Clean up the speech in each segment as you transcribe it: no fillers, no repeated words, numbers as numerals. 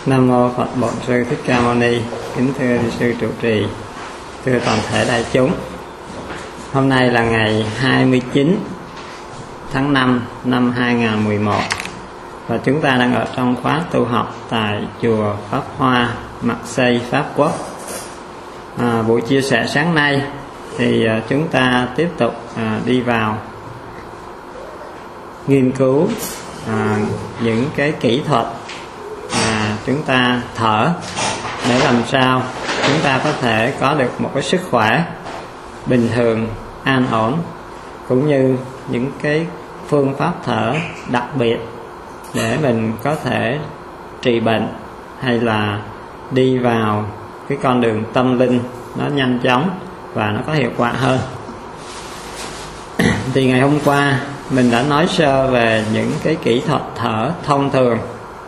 Nam mô Phật Bổn Sư Thích Ca Mâu Ni. Kính thưa sư trụ trì, thưa toàn thể đại chúng. Hôm nay là ngày 29 tháng 5 năm 2011 và chúng ta đang ở trong khóa tu học tại chùa Pháp Hoa, Marseille, Pháp Quốc. Buổi chia sẻ sáng nay thì chúng ta tiếp tục đi vào nghiên cứu những cái kỹ thuật chúng ta thở để làm sao chúng ta có thể có được một cái sức khỏe bình thường, an ổn, cũng như những cái phương pháp thở đặc biệt để mình có thể trị bệnh hay là đi vào cái con đường tâm linh nó nhanh chóng và nó có hiệu quả hơn. Thì ngày hôm qua mình đã nói sơ về những cái kỹ thuật thở thông thường,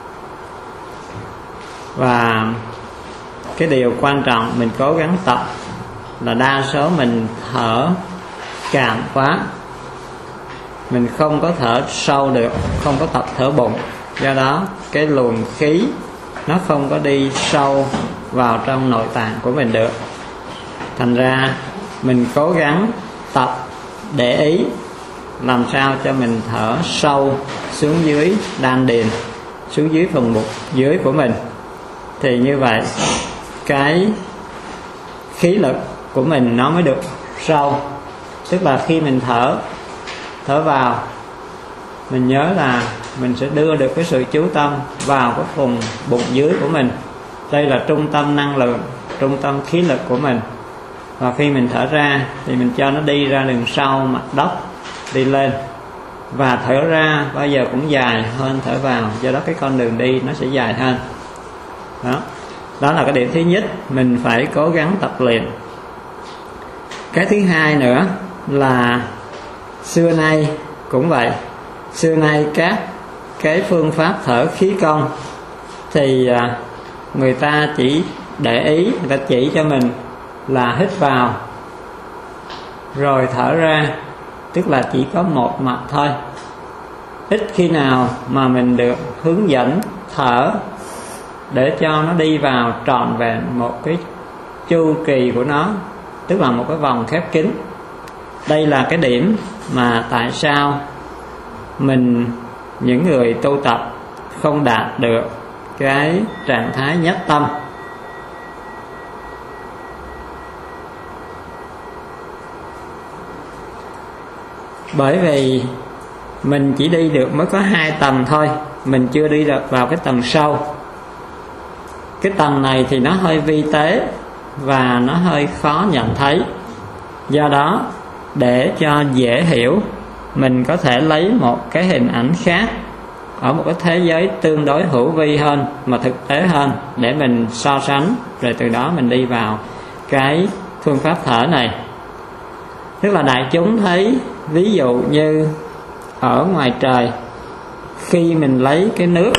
và cái điều quan trọng mình cố gắng tập là đa số mình thở cạn quá, mình không có thở sâu được, không có tập thở bụng, do đó cái luồng khí nó không có đi sâu vào trong nội tạng của mình được. Thành ra mình cố gắng tập để ý làm sao cho mình thở sâu xuống dưới đan điền, xuống dưới phần bụng dưới của mình, thì như vậy cái khí lực của mình nó mới được sâu. Tức là khi mình thở vào, mình nhớ là mình sẽ đưa được cái sự chú tâm vào cái vùng bụng dưới của mình. Đây là trung tâm năng lượng, trung tâm khí lực của mình. Và khi mình thở ra thì mình cho nó đi ra đường sau mặt đất, đi lên. Và thở ra bao giờ cũng dài hơn thở vào, do đó cái con đường đi nó sẽ dài hơn. Đó là cái điểm thứ nhất, mình phải cố gắng tập luyện. Cái thứ hai nữa là xưa nay cũng vậy. Xưa nay các cái phương pháp thở khí công thì người ta chỉ để ý, người ta chỉ cho mình là hít vào rồi thở ra, tức là chỉ có một mặt thôi. Ít khi nào mà mình được hướng dẫn thở để cho nó đi vào trọn vẹn một cái chu kỳ của nó, tức là một cái vòng khép kín. Đây là cái điểm mà tại sao những người tu tập không đạt được cái trạng thái nhất tâm. Bởi vì mình chỉ đi được mới có 2 tầng thôi, mình chưa đi được vào cái tầng sâu. Cái tầng này thì nó hơi vi tế và nó hơi khó nhận thấy. Do đó để cho dễ hiểu, mình có thể lấy một cái hình ảnh khác ở một cái thế giới tương đối hữu vi hơn mà thực tế hơn để mình so sánh, rồi từ đó mình đi vào cái phương pháp thở này. Tức là đại chúng thấy, ví dụ như ở ngoài trời, khi mình lấy cái nước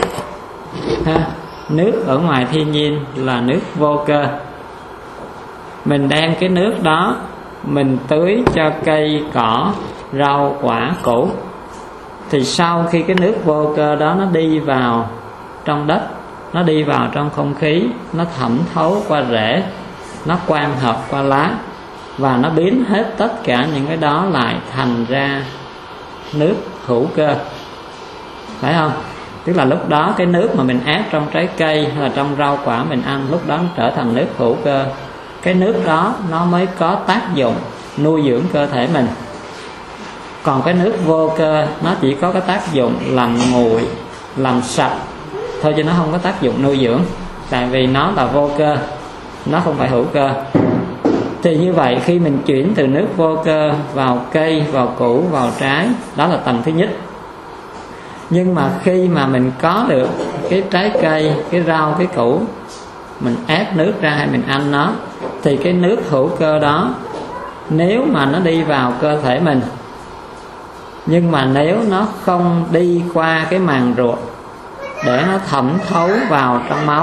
nước ở ngoài thiên nhiên là nước vô cơ, mình đem cái nước đó mình tưới cho cây cỏ, rau quả, củ, thì sau khi cái nước vô cơ đó nó đi vào trong đất, nó đi vào trong không khí, nó thẩm thấu qua rễ, nó quang hợp qua lá, và nó biến hết tất cả những cái đó lại thành ra nước hữu cơ, phải không? Tức là lúc đó cái nước mà mình ép trong trái cây hay là trong rau quả mình ăn, lúc đó nó trở thành nước hữu cơ. Cái nước đó nó mới có tác dụng nuôi dưỡng cơ thể mình. Còn cái nước vô cơ nó chỉ có cái tác dụng làm nguội, làm sạch thôi, chứ nó không có tác dụng nuôi dưỡng. Tại vì nó là vô cơ, nó không phải hữu cơ. Thì như vậy khi mình chuyển từ nước vô cơ vào cây, vào củ, vào trái, đó là tầng thứ nhất. Nhưng mà khi mà mình có được cái trái cây, cái rau, cái củ, mình ép nước ra hay mình ăn nó, thì cái nước hữu cơ đó nếu mà nó đi vào cơ thể mình, nhưng mà nếu nó không đi qua cái màng ruột để nó thẩm thấu vào trong máu,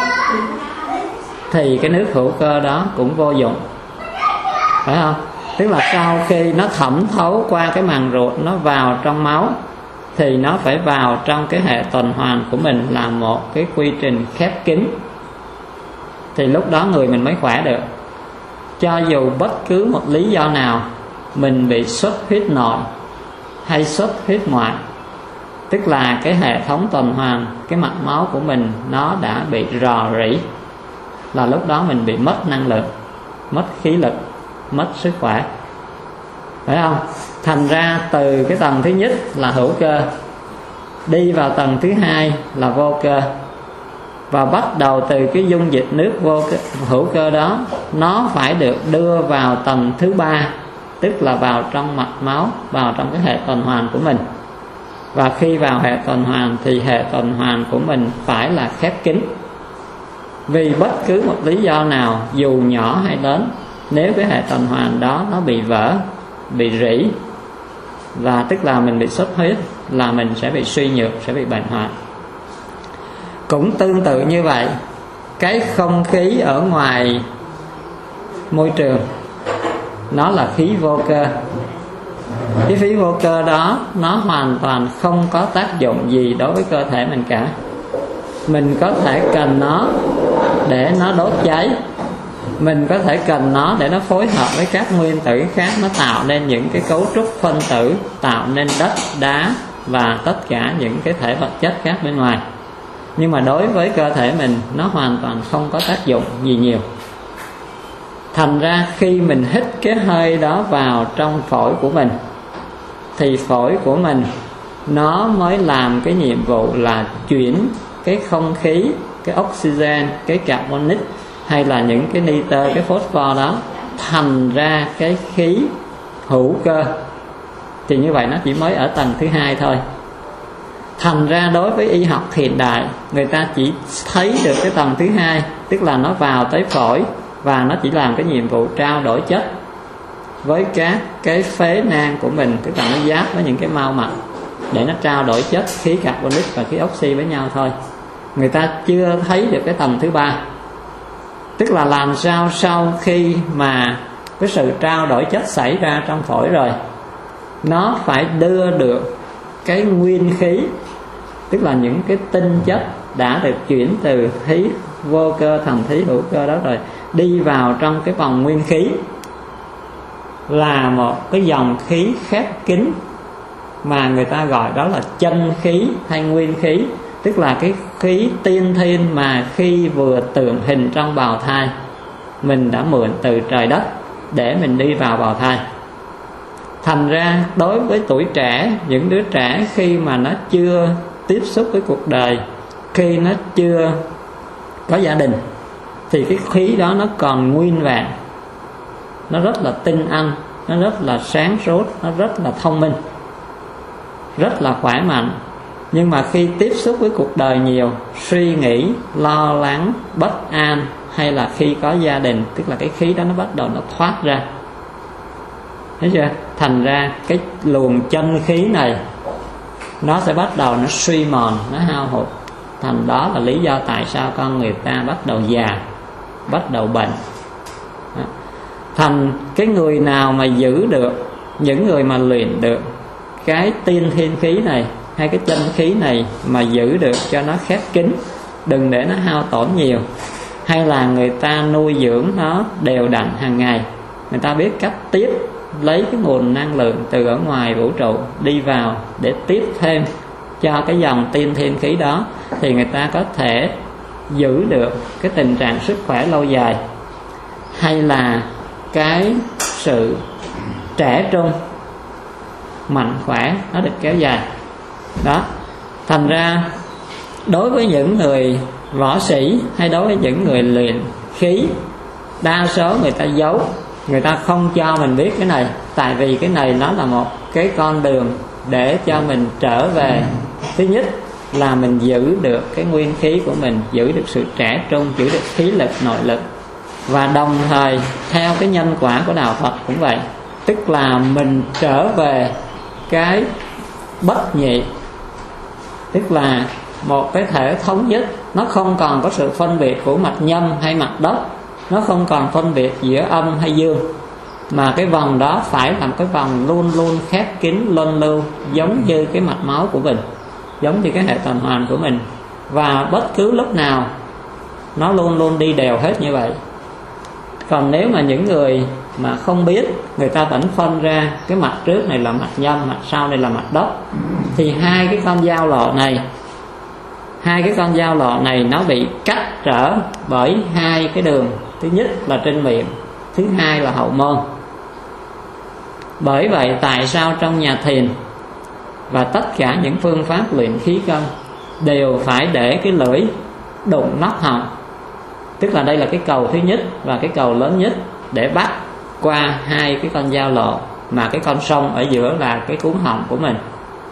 thì cái nước hữu cơ đó cũng vô dụng, phải không? Tức là sau khi nó thẩm thấu qua cái màng ruột, nó vào trong máu, thì nó phải vào trong cái hệ tuần hoàn của mình là một cái quy trình khép kín, thì lúc đó người mình mới khỏe được. Cho dù bất cứ một lý do nào mình bị xuất huyết nội hay xuất huyết ngoại, tức là cái hệ thống tuần hoàn, cái mạch máu của mình nó đã bị rò rỉ, là lúc đó mình bị mất năng lượng, mất khí lực, mất sức khỏe, phải không? Thành ra từ cái tầng thứ nhất là hữu cơ đi vào tầng thứ hai là vô cơ, và bắt đầu từ cái dung dịch nước hữu cơ đó, nó phải được đưa vào tầng thứ ba, tức là vào trong mạch máu, vào trong cái hệ tuần hoàn của mình. Và khi vào hệ tuần hoàn thì hệ tuần hoàn của mình phải là khép kín. Vì bất cứ một lý do nào dù nhỏ hay lớn, nếu cái hệ tuần hoàn đó nó bị vỡ, bị rỉ, và tức là mình bị xuất huyết, là mình sẽ bị suy nhược, sẽ bị bệnh hoạn. Cũng tương tự như vậy, cái không khí ở ngoài môi trường nó là khí vô cơ. Cái khí vô cơ đó nó hoàn toàn không có tác dụng gì đối với cơ thể mình cả. Mình có thể cần nó để nó đốt cháy, mình có thể cần nó để nó phối hợp với các nguyên tử khác, nó tạo nên những cái cấu trúc phân tử, tạo nên đất, đá và tất cả những cái thể vật chất khác bên ngoài. Nhưng mà đối với cơ thể mình, nó hoàn toàn không có tác dụng gì nhiều. Thành ra khi mình hít cái hơi đó vào trong phổi của mình, thì phổi của mình nó mới làm cái nhiệm vụ là chuyển cái không khí, cái oxygen, cái carbonic hay là những cái nitơ, cái phosphor đó thành ra cái khí hữu cơ. Thì như vậy nó chỉ mới ở tầng thứ hai thôi. Thành ra đối với y học hiện đại, người ta chỉ thấy được cái tầng thứ hai, tức là nó vào tới phổi và nó chỉ làm cái nhiệm vụ trao đổi chất với các cái phế nang của mình, tức là nó giáp với những cái mao mạch để nó trao đổi chất khí carbonic và khí oxy với nhau thôi. Người ta chưa thấy được cái tầng thứ ba, tức là làm sao sau khi mà cái sự trao đổi chất xảy ra trong phổi rồi, nó phải đưa được cái nguyên khí, tức là những cái tinh chất đã được chuyển từ khí vô cơ thành khí hữu cơ đó rồi, đi vào trong cái vòng nguyên khí, là một cái dòng khí khép kín mà người ta gọi đó là chân khí hay nguyên khí, tức là cái khí tiên thiên mà khi vừa tượng hình trong bào thai mình đã mượn từ trời đất để mình đi vào bào thai. Thành ra đối với tuổi trẻ, những đứa trẻ khi mà nó chưa tiếp xúc với cuộc đời, khi nó chưa có gia đình, thì cái khí đó nó còn nguyên vẹn, nó rất là tinh anh, nó rất là sáng suốt, nó rất là thông minh, rất là khỏe mạnh. Nhưng mà khi tiếp xúc với cuộc đời nhiều, suy nghĩ, lo lắng, bất an, hay là khi có gia đình, tức là cái khí đó nó bắt đầu nó thoát ra. Thấy chưa? Thành ra cái luồng chân khí này nó sẽ bắt đầu nó suy mòn, nó hao hụt. Thành đó là lý do tại sao con người ta bắt đầu già, bắt đầu bệnh. Thành cái người nào mà giữ được, những người mà luyện được cái tiên thiên khí này hay cái chân khí này, mà giữ được cho nó khép kín, đừng để nó hao tổn nhiều, hay là người ta nuôi dưỡng nó đều đặn hàng ngày, người ta biết cách tiếp lấy cái nguồn năng lượng từ ở ngoài vũ trụ đi vào để tiếp thêm cho cái dòng tiên thiên khí đó, thì người ta có thể giữ được cái tình trạng sức khỏe lâu dài, hay là cái sự trẻ trung mạnh khỏe nó được kéo dài đó. Thành ra đối với những người võ sĩ hay đối với những người luyện khí, đa số người ta giấu, người ta không cho mình biết cái này, tại vì cái này nó là một cái con đường để cho mình trở về. Thứ nhất là mình giữ được cái nguyên khí của mình, giữ được sự trẻ trung, giữ được khí lực, nội lực. Và đồng thời theo cái nhân quả của đạo Phật cũng vậy, tức là mình trở về cái bất nhị, tức là một cái thể thống nhất. Nó không còn có sự phân biệt của mặt nhâm hay mặt đốc, nó không còn phân biệt giữa âm hay dương, mà cái vòng đó phải làm cái vòng luôn luôn khép kín luân lưu, giống như cái mạch máu của mình, giống như cái hệ tuần hoàn của mình, và bất cứ lúc nào nó luôn luôn đi đều hết như vậy. Còn nếu mà những người mà không biết, người ta vẫn phân ra cái mặt trước này là mạch nhâm, mặt sau này là mạch đốc, thì hai cái con dao lộ này nó bị cắt trở bởi hai cái đường, thứ nhất là trên miệng, thứ hai là hậu môn. Bởi vậy tại sao trong nhà thiền và tất cả những phương pháp luyện khí công đều phải để cái lưỡi đụng nóc họng, tức là đây là cái cầu thứ nhất và cái cầu lớn nhất, để bắt qua hai cái con dao lộ, mà cái con sông ở giữa là cái cuống họng của mình.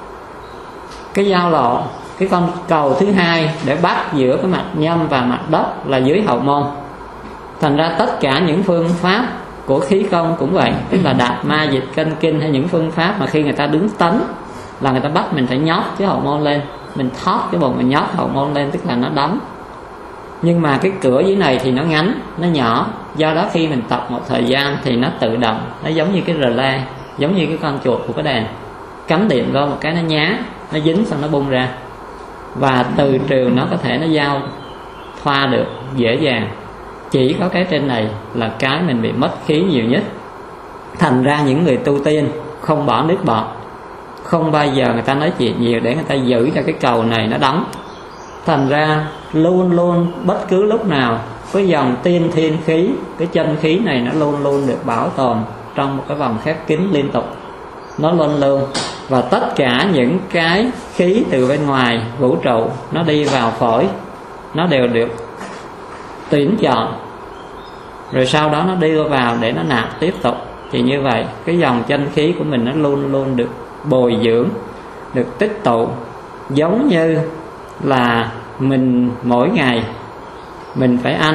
Cái dao lộ, cái con cầu thứ hai để bắt giữa cái mạch nhâm và mạch đốc là dưới hậu môn. Thành ra tất cả những phương pháp của khí công cũng vậy, tức là đạt ma dịch canh kinh, hay những phương pháp mà khi người ta đứng tấn là người ta bắt mình phải nhót cái hậu môn lên, mình thoát cái bụng, mình nhót hậu môn lên, tức là nó đóng. Nhưng mà cái cửa dưới này thì nó ngắn, nó nhỏ, do đó khi mình tập một thời gian thì nó tự động, nó giống như cái rờ le, giống như cái con chuột của cái đèn, cắm điện vô một cái nó nhá, nó dính xong nó bung ra, và từ trường nó có thể nó giao thoa được dễ dàng. Chỉ có cái trên này là cái mình bị mất khí nhiều nhất. Thành ra những người tu tiên không bỏ nước bọt, không bao giờ người ta nói chuyện nhiều để người ta giữ cho cái cầu này nó đóng. Thành ra luôn luôn bất cứ lúc nào cái dòng tiên thiên khí, cái chân khí này nó luôn luôn được bảo tồn trong một cái vòng khép kín liên tục, nó luôn luôn. Và tất cả những cái khí từ bên ngoài vũ trụ nó đi vào phổi, nó đều được tuyển chọn, rồi sau đó nó đưa vào để nó nạp tiếp tục. Thì như vậy cái dòng chân khí của mình nó luôn luôn được bồi dưỡng, được tích tụ, giống như là mình mỗi ngày mình phải ăn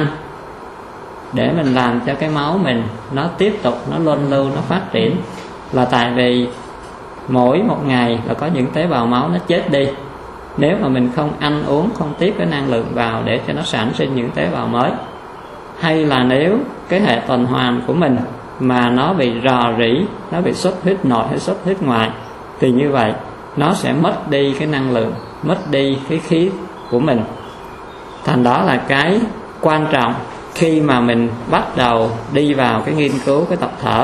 để mình làm cho cái máu mình nó tiếp tục, nó luân lưu, nó phát triển. Là tại vì mỗi một ngày là có những tế bào máu nó chết đi, nếu mà mình không ăn uống, không tiếp cái năng lượng vào để cho nó sản sinh những tế bào mới. Hay là nếu cái hệ tuần hoàn của mình mà nó bị rò rỉ, nó bị xuất huyết nội hay xuất huyết ngoại, thì như vậy nó sẽ mất đi cái năng lượng, mất đi cái khí của mình. Thành đó là cái quan trọng khi mà mình bắt đầu đi vào cái nghiên cứu cái tập thở.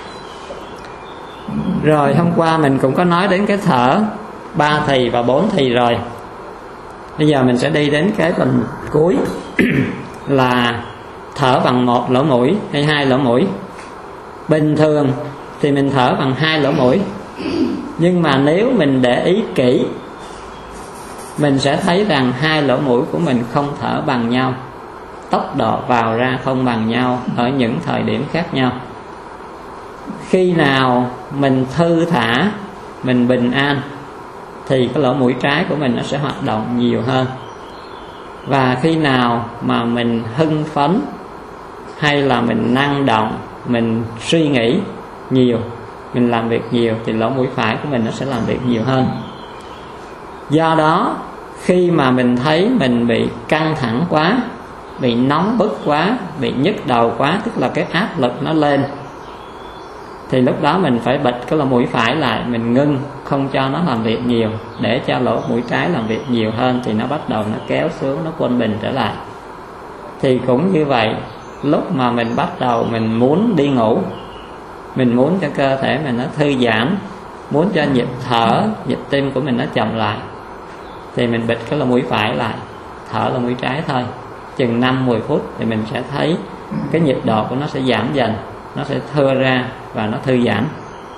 Rồi hôm qua mình cũng có nói đến cái thở 3 thì và 4 thì rồi. Bây giờ mình sẽ đi đến cái phần cuối là thở bằng 1 lỗ mũi hay 2 lỗ mũi. Bình thường thì mình thở bằng 2 lỗ mũi, nhưng mà nếu mình để ý kỹ, mình sẽ thấy rằng 2 lỗ mũi của mình không thở bằng nhau, tốc độ vào ra không bằng nhau ở những thời điểm khác nhau. Khi nào mình thư thả, mình bình an, thì cái lỗ mũi trái của mình nó sẽ hoạt động nhiều hơn. Và khi nào mà mình hưng phấn, hay là mình năng động, mình suy nghĩ nhiều, mình làm việc nhiều, thì lỗ mũi phải của mình nó sẽ làm việc nhiều hơn. Do đó khi mà mình thấy mình bị căng thẳng quá, bị nóng bức quá, bị nhức đầu quá, tức là cái áp lực nó lên, thì lúc đó mình phải bịt cái lỗ mũi phải lại, mình ngưng, không cho nó làm việc nhiều, để cho lỗ mũi trái làm việc nhiều hơn, thì nó bắt đầu nó kéo xuống, nó quân bình trở lại. Thì cũng như vậy, lúc mà mình bắt đầu mình muốn đi ngủ, mình muốn cho cơ thể mình nó thư giãn, muốn cho nhịp thở, nhịp tim của mình nó chậm lại, thì mình bịt cái lỗ mũi phải lại, thở lỗ mũi trái thôi. Chừng 5-10 phút thì mình sẽ thấy cái nhịp độ của nó sẽ giảm dần, nó sẽ thưa ra và nó thư giãn.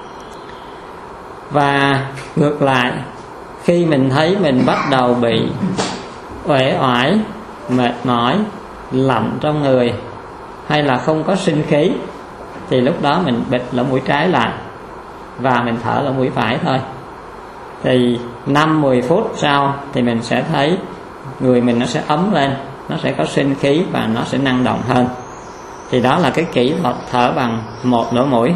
Và ngược lại, khi mình thấy mình bắt đầu bị uể oải, mệt mỏi, lạnh trong người, hay là không có sinh khí, thì lúc đó mình bịt lỗ mũi trái lại và mình thở lỗ mũi phải thôi. Thì 5-10 phút sau thì mình sẽ thấy người mình nó sẽ ấm lên, nó sẽ có sinh khí và nó sẽ năng động hơn. Thì đó là cái kỹ thuật thở bằng 1 lỗ mũi.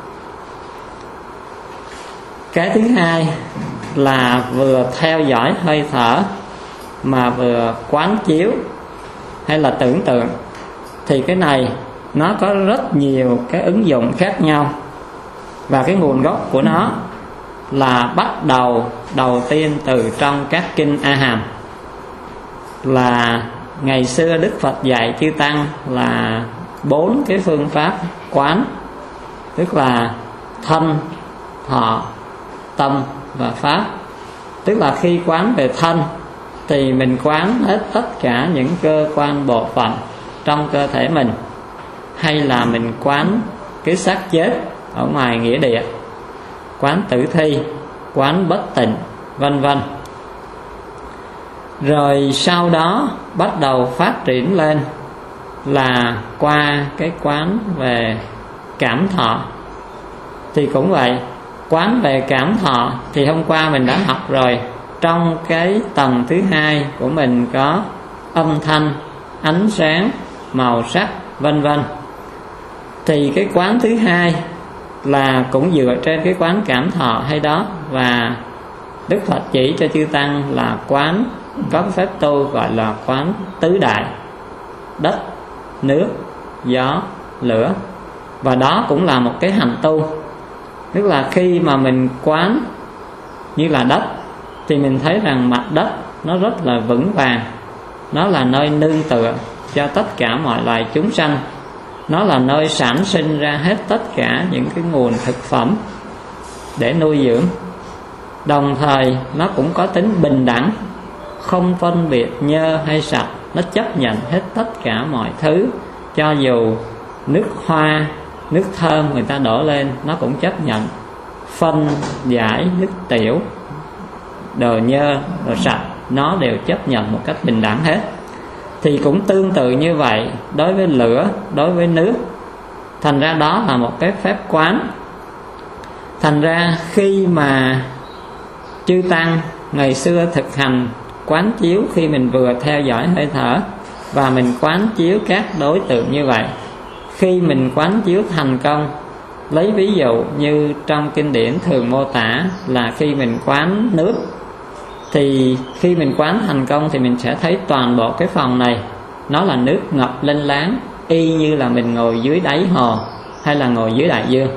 Cái thứ hai là vừa theo dõi hơi thở mà vừa quán chiếu hay là tưởng tượng. Thì cái này nó có rất nhiều cái ứng dụng khác nhau, và cái nguồn gốc của nó là bắt đầu tiên từ trong các kinh A Hàm. Là ngày xưa Đức Phật dạy chư tăng là 4 cái phương pháp quán, tức là thân, thọ, tâm và pháp. Tức là khi quán về thân thì mình quán hết tất cả những cơ quan bộ phận trong cơ thể mình, hay là mình quán cái xác chết ở ngoài nghĩa địa, quán tử thi, quán bất tịnh, vân vân. Rồi sau đó bắt đầu phát triển lên là qua cái quán về cảm thọ. Thì cũng vậy, quán về cảm thọ thì hôm qua mình đã học rồi. Trong cái tầng thứ 2 của mình có âm thanh, ánh sáng, màu sắc, vân vân. Thì cái quán thứ 2 là cũng dựa trên cái quán cảm thọ hay đó, và Đức Phật chỉ cho chư tăng là quán có phép tu gọi là quán tứ đại: đất, nước, gió, lửa. Và đó cũng là một cái hành tu. Tức là khi mà mình quán như là đất thì mình thấy rằng mặt đất nó rất là vững vàng, nó là nơi nương tựa cho tất cả mọi loài chúng sanh, nó là nơi sản sinh ra hết tất cả những cái nguồn thực phẩm để nuôi dưỡng. Đồng thời nó cũng có tính bình đẳng, không phân biệt nhơ hay sạch, nó chấp nhận hết tất cả mọi thứ. Cho dù nước hoa, nước thơm người ta đổ lên, nó cũng chấp nhận. Phân, giải, nước tiểu, đồ nhơ, đồ sạch, nó đều chấp nhận một cách bình đẳng hết. Thì cũng tương tự như vậy đối với lửa, đối với nước. Thành ra đó là một cái phép quán. Thành ra khi mà chư tăng ngày xưa thực hành quán chiếu, khi mình vừa theo dõi hơi thở và mình quán chiếu các đối tượng như vậy, khi mình quán chiếu thành công, lấy ví dụ như trong kinh điển thường mô tả là khi mình quán nước, thì khi mình quán thành công thì mình sẽ thấy toàn bộ cái phòng này nó là nước ngập lênh láng, y như là mình ngồi dưới đáy hồ hay là ngồi dưới đại dương.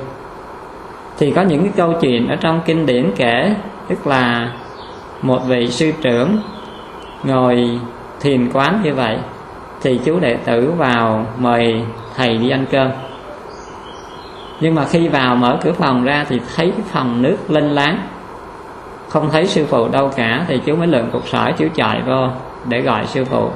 Thì có những cái câu chuyện ở trong kinh điển kể, tức là một vị sư trưởng ngồi thiền quán như vậy, thì chú đệ tử vào mời thầy đi ăn cơm. Nhưng mà khi vào mở cửa phòng ra thì thấy cái phòng nước lênh láng, không thấy sư phụ đâu cả. Thì chú mới lượm cục sỏi, chú chạy vô để gọi sư phụ.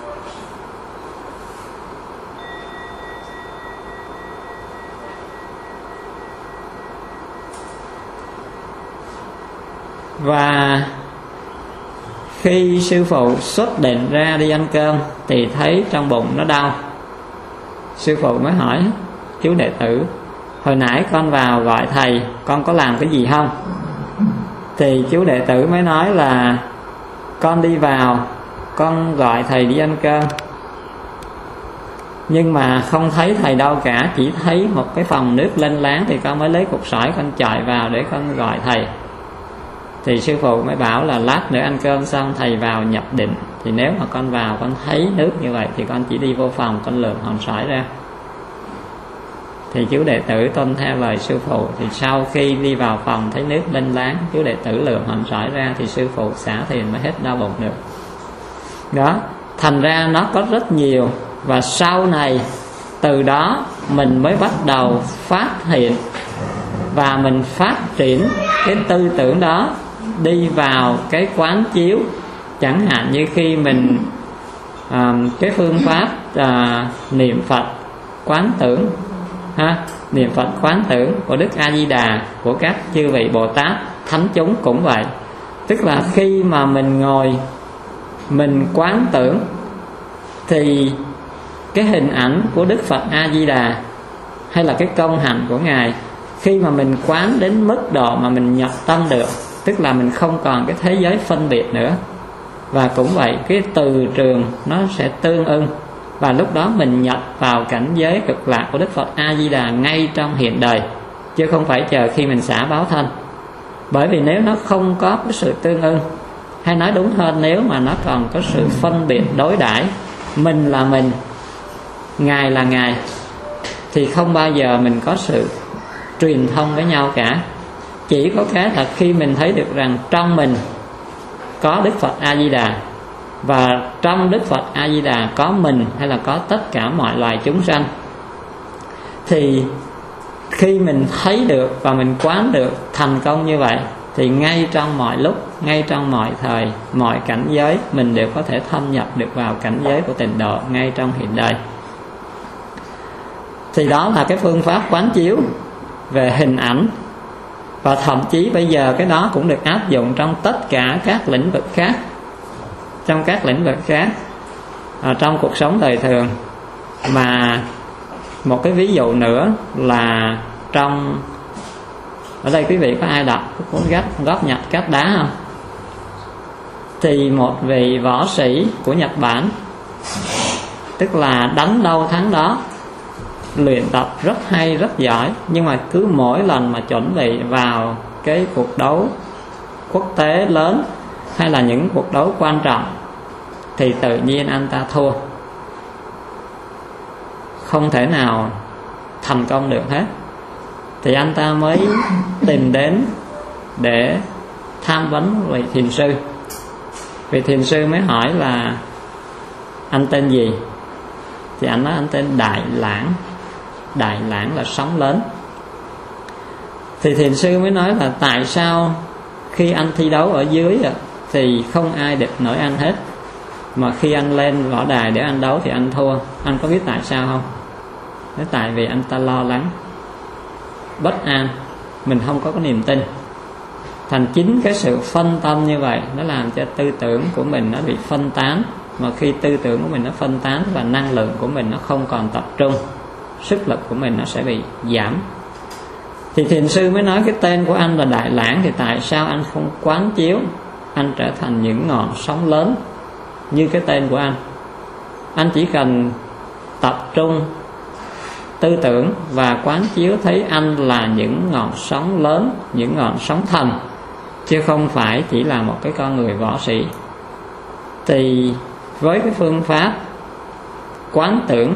Và khi sư phụ xuất định ra đi ăn cơm thì thấy trong bụng nó đau. Sư phụ mới hỏi chú đệ tử: hồi nãy con vào gọi thầy, con có làm cái gì không? Thì chú đệ tử mới nói là con đi vào, con gọi thầy đi ăn cơm, nhưng mà không thấy thầy đâu cả, chỉ thấy một cái phòng nước lênh láng, thì con mới lấy cục sỏi con chọi vào để con gọi thầy. Thì sư phụ mới bảo là lát nữa ăn cơm xong thầy vào nhập định, thì nếu mà con vào con thấy nước như vậy thì con chỉ đi vô phòng con lượm hòn sỏi ra. Thì chú đệ tử tuân theo lời sư phụ. Thì sau khi đi vào phòng thấy nước lênh láng, chú đệ tử lượm hòn sỏi ra, thì sư phụ xả thiền mới hết đau bụng được. Đó, thành ra nó có rất nhiều. Và sau này từ đó mình mới bắt đầu phát hiện và mình phát triển cái tư tưởng đó đi vào cái quán chiếu. Chẳng hạn như khi mình cái phương pháp niệm Phật quán tưởng niệm Phật quán tưởng của Đức A Di Đà, của các chư vị Bồ Tát thánh chúng cũng vậy. Tức là khi mà mình ngồi mình quán tưởng thì cái hình ảnh của Đức Phật A Di Đà hay là cái công hạnh của Ngài, khi mà mình quán đến mức độ mà mình nhập tâm được, tức là mình không còn cái thế giới phân biệt nữa. Và cũng vậy, cái từ trường nó sẽ tương ưng, và lúc đó mình nhập vào cảnh giới cực lạc của Đức Phật A Di Đà ngay trong hiện đời, chứ không phải chờ khi mình xả báo thân. Bởi vì nếu nó không có cái sự tương ưng, hay nói đúng hơn, nếu mà nó còn có sự phân biệt đối đãi, mình là mình, Ngài là Ngài, thì không bao giờ mình có sự truyền thông với nhau cả. Chỉ có cái là khi mình thấy được rằng trong mình có Đức Phật A Di Đà, và trong Đức Phật A Di Đà có mình hay là có tất cả mọi loài chúng sanh, thì khi mình thấy được và mình quán được thành công như vậy, thì ngay trong mọi lúc, ngay trong mọi thời, mọi cảnh giới, mình đều có thể thâm nhập được vào cảnh giới của tịnh độ ngay trong hiện đời. Thì đó là cái phương pháp quán chiếu về hình ảnh. Và thậm chí bây giờ cái đó cũng được áp dụng trong tất cả các lĩnh vực khác. Trong các lĩnh vực khác, trong cuộc sống đời thường. Mà một cái ví dụ nữa là trong, ở đây quý vị có ai đọc cuốn Góp nhặt cát đá không? Thì một vị võ sĩ của Nhật Bản, tức là đánh đâu thắng đó, luyện tập rất hay, rất giỏi, nhưng mà cứ mỗi lần mà chuẩn bị vào cái cuộc đấu quốc tế lớn hay là những cuộc đấu quan trọng thì tự nhiên anh ta thua, không thể nào thành công được hết. Thì anh ta mới tìm đến để tham vấn vị thiền sư. Vị thiền sư mới hỏi là anh tên gì? Thì anh nói anh tên Đại Lãng. Đại Lãng là sóng lớn. Thì thiền sư mới nói là tại sao khi anh thi đấu ở dưới thì không ai địch nổi anh hết, mà khi anh lên võ đài để anh đấu thì anh thua? Anh có biết tại sao không? Nói tại vì anh ta lo lắng, bất an, mình không có cái niềm tin. Thành chính cái sự phân tâm như vậy nó làm cho tư tưởng của mình nó bị phân tán. Mà khi tư tưởng của mình nó phân tán và năng lượng của mình nó không còn tập trung, sức lực của mình nó sẽ bị giảm. Thì thiền sư mới nói cái tên của anh là Đại Lãng, thì tại sao anh không quán chiếu anh trở thành những ngọn sóng lớn như cái tên của anh? Anh chỉ cần tập trung tư tưởng và quán chiếu thấy anh là những ngọn sóng lớn, những ngọn sóng thần, chứ không phải chỉ là một cái con người võ sĩ. Thì với cái phương pháp quán tưởng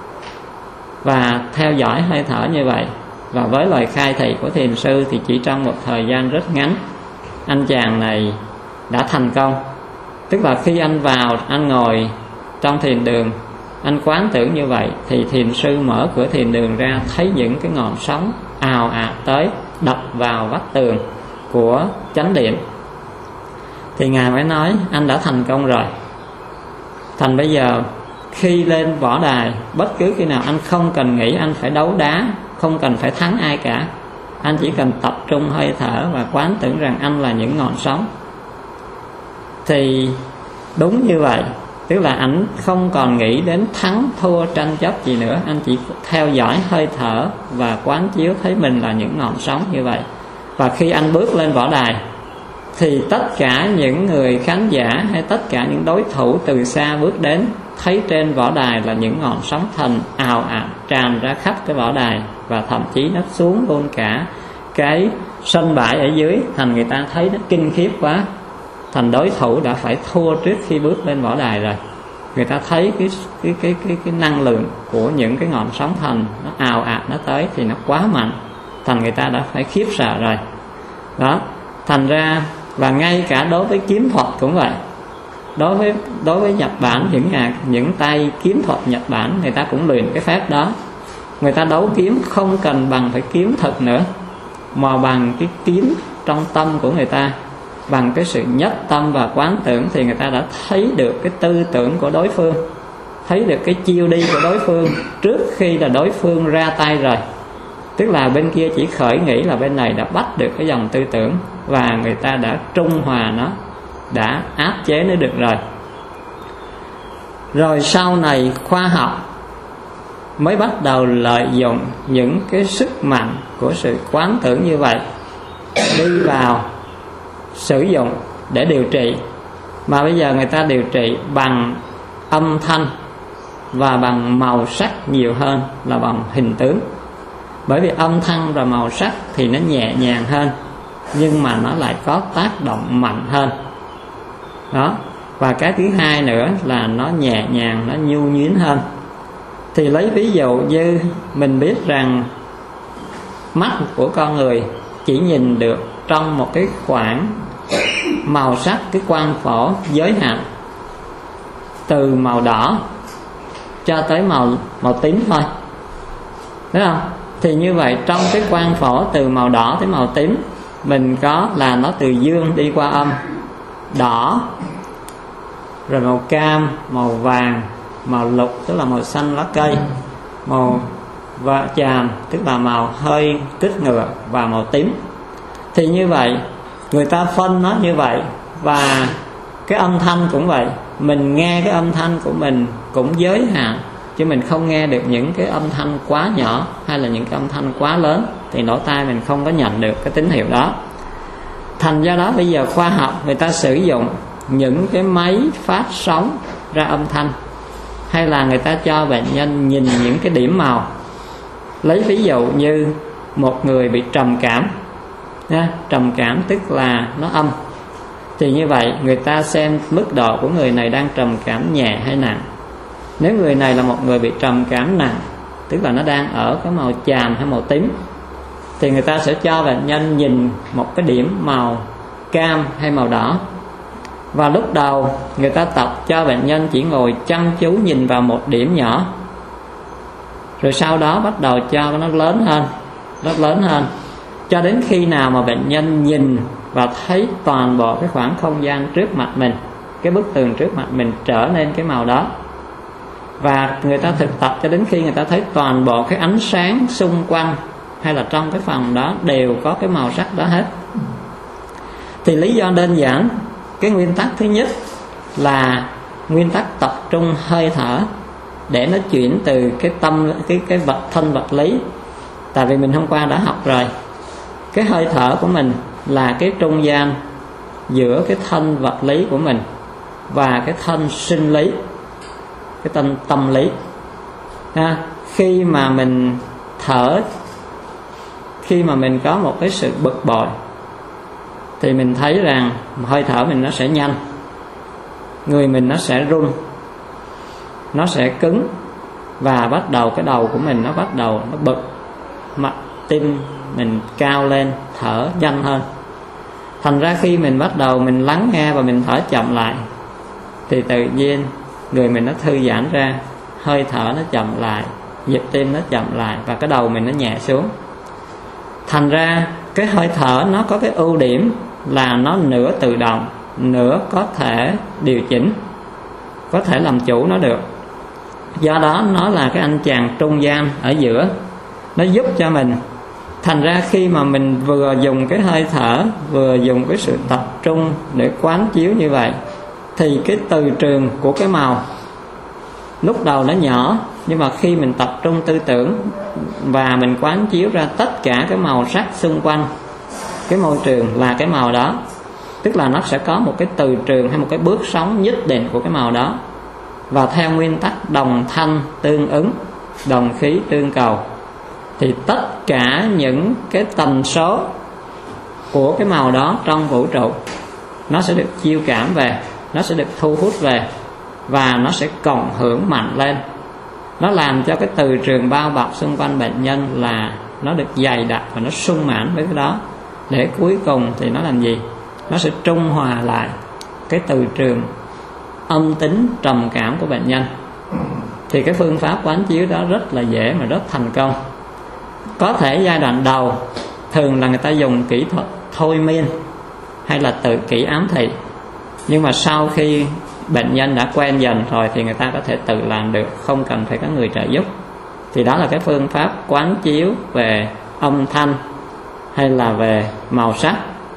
và theo dõi hơi thở như vậy, và với lời khai thị của thiền sư, thì chỉ trong một thời gian rất ngắn, anh chàng này đã thành công. Tức là khi anh vào, anh ngồi trong thiền đường, anh quán tưởng như vậy, thì thiền sư mở cửa thiền đường ra, thấy những cái ngọn sóng ào ạt tới đập vào vách tường của chánh điện. Thì Ngài mới nói anh đã thành công rồi. Thành bây giờ khi lên võ đài, bất cứ khi nào anh không cần nghĩ anh phải đấu đá, không cần phải thắng ai cả. Anh chỉ cần tập trung hơi thở và quán tưởng rằng anh là những ngọn sóng. Thì đúng như vậy, tức là anh không còn nghĩ đến thắng thua tranh chấp gì nữa. Anh chỉ theo dõi hơi thở và quán chiếu thấy mình là những ngọn sóng như vậy. Và khi anh bước lên võ đài, thì tất cả những người khán giả hay tất cả những đối thủ từ xa bước đến, thấy trên võ đài là những ngọn sóng thần ào ạt tràn ra khắp cái võ đài, và thậm chí nó xuống luôn cả cái sân bãi ở dưới. Thành người ta thấy nó kinh khiếp quá, thành đối thủ đã phải thua trước khi bước lên võ đài rồi. Người ta thấy cái năng lượng của những cái ngọn sóng thần nó ào ạt nó tới thì nó quá mạnh, thành người ta đã phải khiếp sợ rồi. Đó, thành ra và ngay cả đối với kiếm thuật cũng vậy. Đối với Nhật Bản, những tay kiếm thuật Nhật Bản, người ta cũng luyện cái phép đó. Người ta đấu kiếm không cần bằng phải kiếm thật nữa, mà bằng cái kiếm trong tâm của người ta, bằng cái sự nhất tâm và quán tưởng, thì người ta đã thấy được cái tư tưởng của đối phương, thấy được cái chiêu đi của đối phương trước khi là đối phương ra tay rồi. Tức là bên kia chỉ khởi nghĩ là bên này đã bắt được cái dòng tư tưởng, và người ta đã trung hòa nó, đã áp chế nó được rồi. Rồi sau này khoa học mới bắt đầu lợi dụng những cái sức mạnh của sự quán tưởng như vậy đi vào sử dụng để điều trị. Mà bây giờ người ta điều trị bằng âm thanh và bằng màu sắc nhiều hơn là bằng hình tướng. Bởi vì âm thanh và màu sắc thì nó nhẹ nhàng hơn, nhưng mà nó lại có tác động mạnh hơn. Đó. Và cái thứ hai nữa là nó nhẹ nhàng, nó nhu nhuyến hơn. Thì lấy ví dụ như mình biết rằng mắt của con người chỉ nhìn được trong một cái khoảng màu sắc, cái quang phổ giới hạn, từ màu đỏ cho tới màu tím thôi, đúng không? Thì như vậy trong cái quang phổ từ màu đỏ tới màu tím, mình có là nó từ dương đi qua âm, đỏ, rồi màu cam, màu vàng, màu lục tức là màu xanh lá cây, màu và chàm tức là màu hơi kích ngựa, và màu tím. Thì như vậy người ta phân nó như vậy. Và cái âm thanh cũng vậy, mình nghe cái âm thanh của mình cũng giới hạn, chứ mình không nghe được những cái âm thanh quá nhỏ hay là những cái âm thanh quá lớn, thì lỗ tai mình không có nhận được cái tín hiệu đó. Thành ra đó bây giờ khoa học người ta sử dụng những cái máy phát sóng ra âm thanh, hay là người ta cho bệnh nhân nhìn những cái điểm màu. Lấy ví dụ như một người bị trầm cảm nha, trầm cảm tức là nó âm, thì như vậy người ta xem mức độ của người này đang trầm cảm nhẹ hay nặng. Nếu người này là một người bị trầm cảm nặng, tức là nó đang ở cái màu chàm hay màu tím, thì người ta sẽ cho bệnh nhân nhìn một cái điểm màu cam hay màu đỏ. Và lúc đầu người ta tập cho bệnh nhân chỉ ngồi chăm chú nhìn vào một điểm nhỏ, rồi sau đó bắt đầu cho nó lớn hơn, nó lớn hơn, cho đến khi nào mà bệnh nhân nhìn và thấy toàn bộ cái khoảng không gian trước mặt mình, cái bức tường trước mặt mình trở nên cái màu đó. Và người ta thực tập cho đến khi người ta thấy toàn bộ cái ánh sáng xung quanh hay là trong cái phòng đó đều có cái màu sắc đó hết. Thì lý do đơn giản, cái nguyên tắc thứ nhất là nguyên tắc tập trung hơi thở, để nó chuyển từ cái tâm, cái vật thân vật lý. Tại vì mình hôm qua đã học rồi, cái hơi thở của mình là cái trung gian giữa cái thân vật lý của mình và cái thân sinh lý, cái tâm lý. Khi mà mình thở, khi mà mình có một cái sự bực bội, thì mình thấy rằng hơi thở mình nó sẽ nhanh, người mình nó sẽ run, nó sẽ cứng, và bắt đầu cái đầu của mình nó bắt đầu nó bực, mặt tim mình cao lên, thở nhanh hơn. Thành ra khi mình bắt đầu mình lắng nghe và mình thở chậm lại, thì tự nhiên người mình nó thư giãn ra, hơi thở nó chậm lại, nhịp tim nó chậm lại, và cái đầu mình nó nhẹ xuống. Thành ra cái hơi thở nó có cái ưu điểm là nó nửa tự động, nửa có thể điều chỉnh, có thể làm chủ nó được. Do đó nó là cái anh chàng trung gian ở giữa, nó giúp cho mình. Thành ra khi mà mình vừa dùng cái hơi thở, vừa dùng cái sự tập trung để quán chiếu như vậy, thì cái từ trường của cái màu lúc đầu nó nhỏ, nhưng mà khi mình tập trung tư tưởng và mình quán chiếu ra tất cả cái màu sắc xung quanh cái môi trường là cái màu đó, tức là nó sẽ có một cái từ trường hay một cái bước sóng nhất định của cái màu đó. Và theo nguyên tắc đồng thanh tương ứng, đồng khí tương cầu, thì tất cả những cái tần số của cái màu đó trong vũ trụ nó sẽ được chiêu cảm về, nó sẽ được thu hút về, và nó sẽ cộng hưởng mạnh lên. Nó làm cho cái từ trường bao bọc xung quanh bệnh nhân là nó được dày đặc và nó sung mãn với cái đó, để cuối cùng thì nó làm gì? Nó sẽ trung hòa lại cái từ trường âm tính trầm cảm của bệnh nhân. Thì cái phương pháp quán chiếu đó rất là dễ mà rất thành công. Có thể giai đoạn đầu thường là người ta dùng kỹ thuật thôi miên hay là tự kỷ ám thị, nhưng mà sau khi bệnh nhân đã quen dần rồi thì người ta có thể tự làm được, không cần phải có người trợ giúp. Thì đó là cái phương pháp quán chiếu về âm thanh hay là về màu sắc.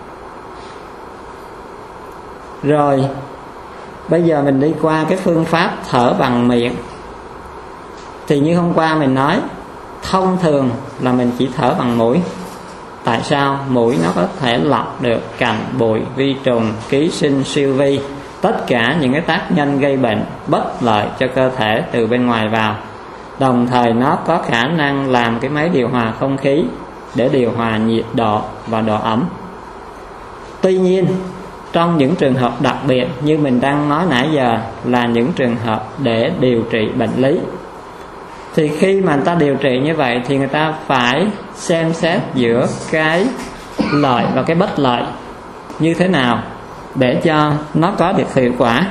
Rồi bây giờ mình đi qua cái phương pháp thở bằng miệng. Thì như hôm qua mình nói, thông thường là mình chỉ thở bằng mũi. Tại sao? Mũi nó có thể lọc được cặn, bụi, vi trùng, ký sinh, siêu vi, tất cả những cái tác nhân gây bệnh bất lợi cho cơ thể từ bên ngoài vào. Đồng thời nó có khả năng làm cái máy điều hòa không khí để điều hòa nhiệt độ và độ ẩm. Tuy nhiên trong những trường hợp đặc biệt như mình đang nói nãy giờ là những trường hợp để điều trị bệnh lý, Thì khi mà người ta điều trị như vậy thì người ta phải xem xét giữa cái lợi và cái bất lợi như thế nào để cho nó có được hiệu quả.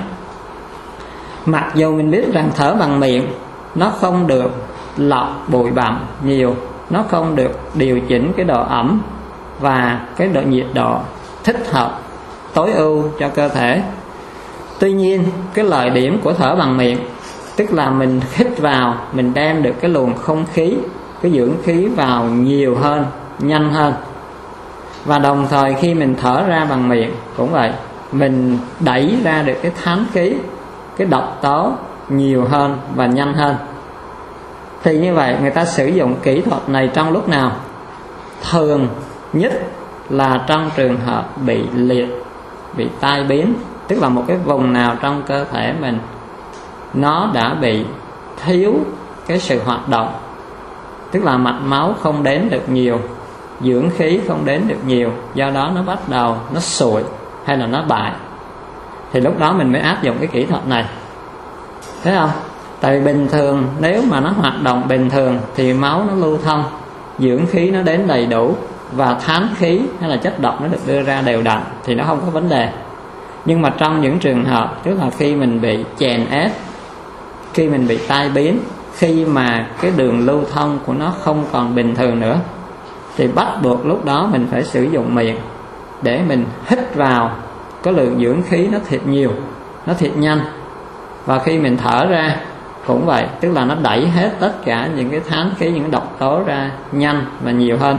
Mặc dù mình biết rằng thở bằng miệng nó không được lọc bụi bặm nhiều, nó không được điều chỉnh cái độ ẩm và cái độ nhiệt độ thích hợp tối ưu cho cơ thể. Tuy nhiên cái lợi điểm của thở bằng miệng tức là mình hít vào, mình đem được cái luồng không khí, cái dưỡng khí vào nhiều hơn, nhanh hơn. Và đồng thời khi mình thở ra bằng miệng cũng vậy, mình đẩy ra được cái thánh khí, cái độc tố nhiều hơn và nhanh hơn. Thì như vậy người ta sử dụng kỹ thuật này trong lúc nào? Thường nhất là trong trường hợp bị liệt, bị tai biến, tức là một cái vùng nào trong cơ thể mình nó đã bị thiếu cái sự hoạt động, tức là mạch máu không đến được nhiều, dưỡng khí không đến được nhiều, do đó nó bắt đầu nó sụi hay là nó bại. Thì lúc đó mình mới áp dụng cái kỹ thuật này, thấy không? Tại vì bình thường nếu mà nó hoạt động bình thường thì máu nó lưu thông, dưỡng khí nó đến đầy đủ và thánh khí hay là chất độc nó được đưa ra đều đặn thì nó không có vấn đề. Nhưng mà trong những trường hợp tức là khi mình bị chèn ép, khi mình bị tai biến, khi mà cái đường lưu thông của nó không còn bình thường nữa, thì bắt buộc lúc đó mình phải sử dụng miệng để mình hít vào cái lượng dưỡng khí nó thiệt nhiều, nó thiệt nhanh. Và khi mình thở ra cũng vậy, tức là nó đẩy hết tất cả những cái thánh khí, những cái độc tố ra nhanh và nhiều hơn.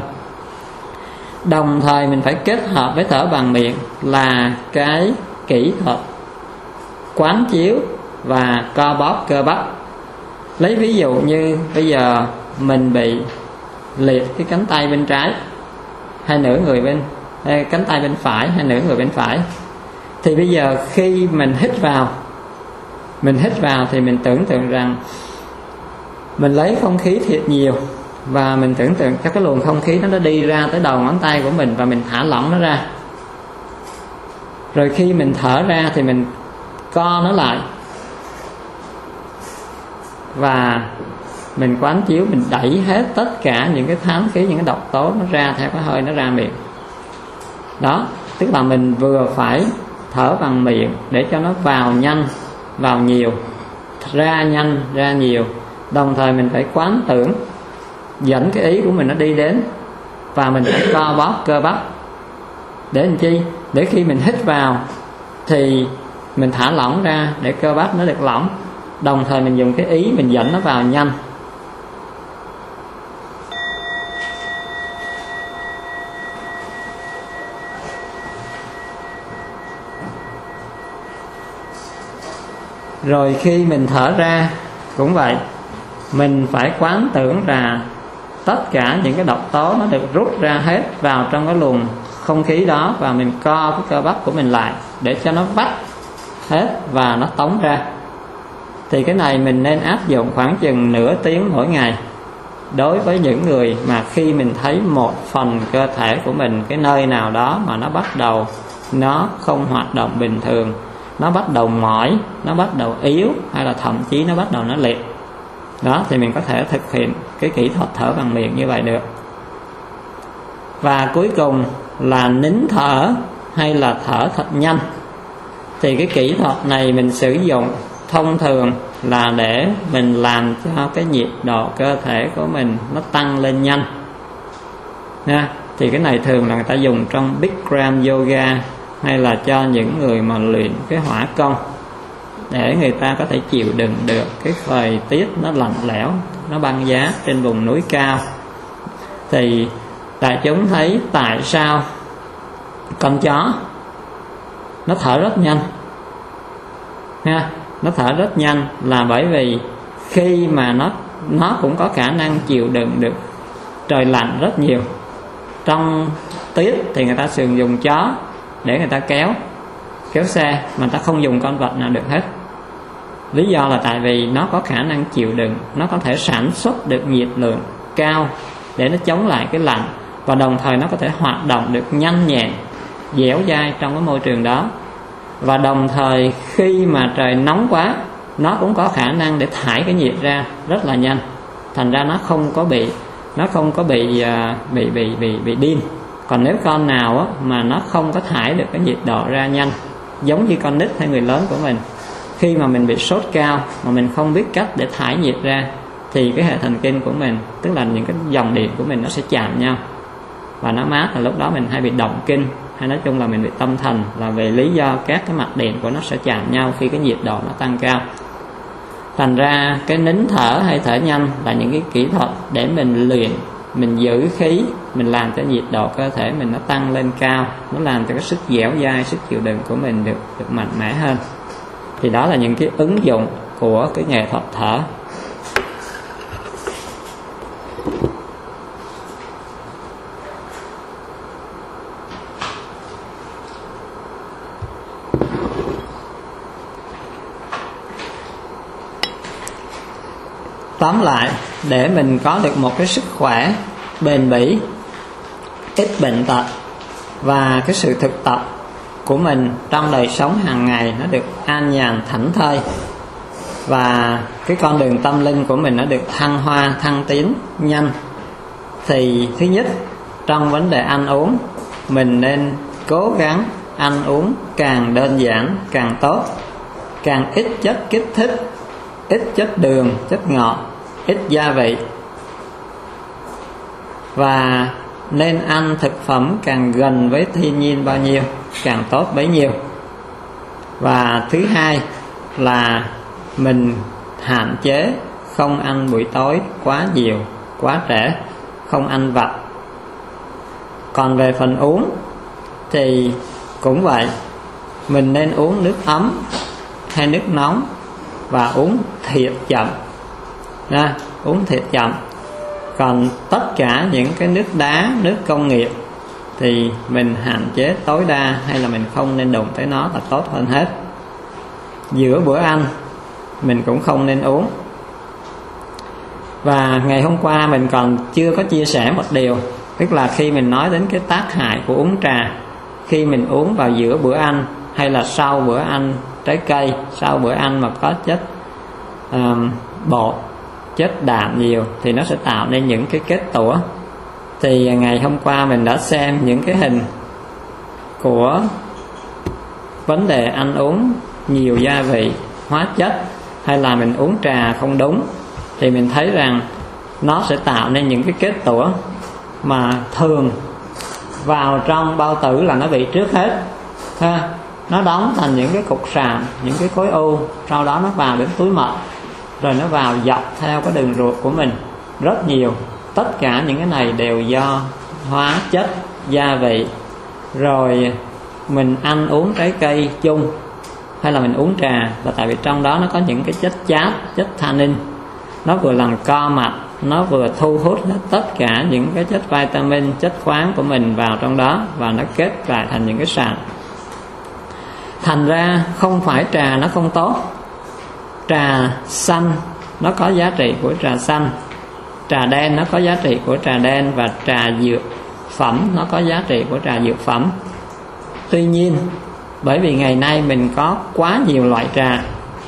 Đồng thời mình phải kết hợp với thở bằng miệng là cái kỹ thuật quán chiếu và co bóp cơ bắp. Lấy ví dụ như bây giờ mình bị liệt cái cánh tay bên trái hay nửa người bên cánh tay bên phải hay nửa người bên phải, thì bây giờ khi mình hít vào thì mình tưởng tượng rằng mình lấy không khí thiệt nhiều và mình tưởng tượng cho cái luồng không khí nó đi ra tới đầu ngón tay của mình và mình thả lỏng nó ra. Rồi khi mình thở ra thì mình co nó lại và mình quán chiếu, mình đẩy hết tất cả những cái thánh khí, những cái độc tố nó ra theo cái hơi nó ra miệng. Đó, tức là mình vừa phải thở bằng miệng để cho nó vào nhanh, vào nhiều, ra nhanh, ra nhiều. Đồng thời mình phải quán tưởng, dẫn cái ý của mình nó đi đến, và mình phải co bóp cơ bắp. Để làm chi? Để khi mình hít vào thì mình thả lỏng ra để cơ bắp nó được lỏng. Đồng thời mình dùng cái ý mình dẫn nó vào nhanh. Rồi khi mình thở ra cũng vậy, mình phải quán tưởng là tất cả những cái độc tố nó được rút ra hết vào trong cái luồng không khí đó, và mình co cái cơ bắp của mình lại để cho nó vắt hết và nó tống ra. Thì cái này mình nên áp dụng khoảng chừng nửa tiếng mỗi ngày đối với những người mà khi mình thấy một phần cơ thể của mình, cái nơi nào đó mà nó bắt đầu nó không hoạt động bình thường, nó bắt đầu mỏi, nó bắt đầu yếu, hay là thậm chí nó bắt đầu nó liệt. Đó, thì mình có thể thực hiện cái kỹ thuật thở bằng miệng như vậy được. Và cuối cùng là nín thở hay là thở thật nhanh. Thì cái kỹ thuật này mình sử dụng thông thường là để mình làm cho cái nhiệt độ cơ thể của mình nó tăng lên nhanh nha. Thì cái này thường là người ta dùng trong Bikram yoga, hay là cho những người mà luyện cái hỏa công, để người ta có thể chịu đựng được cái thời tiết nó lạnh lẽo, nó băng giá trên vùng núi cao. Thì đại chúng thấy tại sao con chó nó thở rất nhanh ha? Nó thở rất nhanh là bởi vì khi mà nó cũng có khả năng chịu đựng được trời lạnh rất nhiều. Trong tuyết thì người ta thường dùng chó để người ta kéo xe, mà người ta không dùng con vật nào được hết. Lý do là tại vì nó có khả năng chịu đựng, nó có thể sản xuất được nhiệt lượng cao để nó chống lại cái lạnh, và đồng thời nó có thể hoạt động được nhanh nhẹn, dẻo dai trong cái môi trường đó. Và đồng thời khi mà trời nóng quá, nó cũng có khả năng để thải cái nhiệt ra rất là nhanh. thành ra nó không có bị điên. Còn nếu con nào á, mà nó không có thải được cái nhiệt độ ra nhanh, giống như con nít hay người lớn của mình, khi mà mình bị sốt cao mà mình không biết cách để thải nhiệt ra, thì cái hệ thần kinh của mình, tức là những cái dòng điện của mình nó sẽ chạm nhau và nó mát, là lúc đó mình hay bị động kinh, hay nói chung là mình bị tâm thần, là về lý do các cái mạch điện của nó sẽ chạm nhau khi cái nhiệt độ nó tăng cao. Thành ra cái nín thở hay thở nhanh là những cái kỹ thuật để mình luyện, mình giữ khí, mình làm cho nhiệt độ cơ thể mình nó tăng lên cao, nó làm cho cái sức dẻo dai, sức chịu đựng của mình được mạnh mẽ hơn. Thì đó là những cái ứng dụng của cái nghệ thuật thở. Tóm lại, để mình có được một cái sức khỏe bền bỉ, ít bệnh tật, và cái sự thực tập của mình trong đời sống hàng ngày nó được an nhàn thảnh thơi, và cái con đường tâm linh của mình nó được thăng hoa thăng tiến nhanh, thì thứ nhất, trong vấn đề ăn uống, mình nên cố gắng ăn uống càng đơn giản càng tốt, càng ít chất kích thích, ít chất đường, chất ngọt, ít gia vị, và nên ăn thực phẩm càng gần với thiên nhiên bao nhiêu càng tốt bấy nhiêu. Và thứ hai là mình hạn chế không ăn buổi tối quá nhiều, quá trễ, không ăn vặt. Còn về phần uống thì cũng vậy, mình nên uống nước ấm hay nước nóng, và uống thiệt chậm, uống thiệt chậm. Còn tất cả những cái nước đá, nước công nghiệp thì mình hạn chế tối đa, hay là mình không nên đụng tới nó là tốt hơn hết. Giữa bữa ăn mình cũng không nên uống. Và ngày hôm qua mình còn chưa có chia sẻ một điều, tức là khi mình nói đến cái tác hại của uống trà, khi mình uống vào giữa bữa ăn hay là sau bữa ăn trái cây, sau bữa ăn mà có chất bột, chất đạm nhiều, thì nó sẽ tạo nên những cái kết tủa. Thì ngày hôm qua mình đã xem những cái hình của vấn đề ăn uống nhiều gia vị, hóa chất, hay là mình uống trà không đúng, thì mình thấy rằng nó sẽ tạo nên những cái kết tủa mà thường vào trong bao tử là nó bị trước hết ha. Nó đóng thành những cái cục sạm, những cái khối u, sau đó nó vào đến túi mật, rồi nó vào dọc theo cái đường ruột của mình rất nhiều. Tất cả những cái này đều do hóa chất, gia vị. Rồi mình ăn uống trái cây chung hay là mình uống trà, là tại vì trong đó nó có những cái chất chát, chất tannin, nó vừa làm co mạch, nó vừa thu hút hết tất cả những cái chất vitamin, chất khoáng của mình vào trong đó, và nó kết lại thành những cái sạn. Thành ra không phải trà nó không tốt. Trà xanh nó có giá trị của trà xanh, trà đen nó có giá trị của trà đen, và trà dược phẩm nó có giá trị của trà dược phẩm. Tuy nhiên, bởi vì ngày nay mình có quá nhiều loại trà,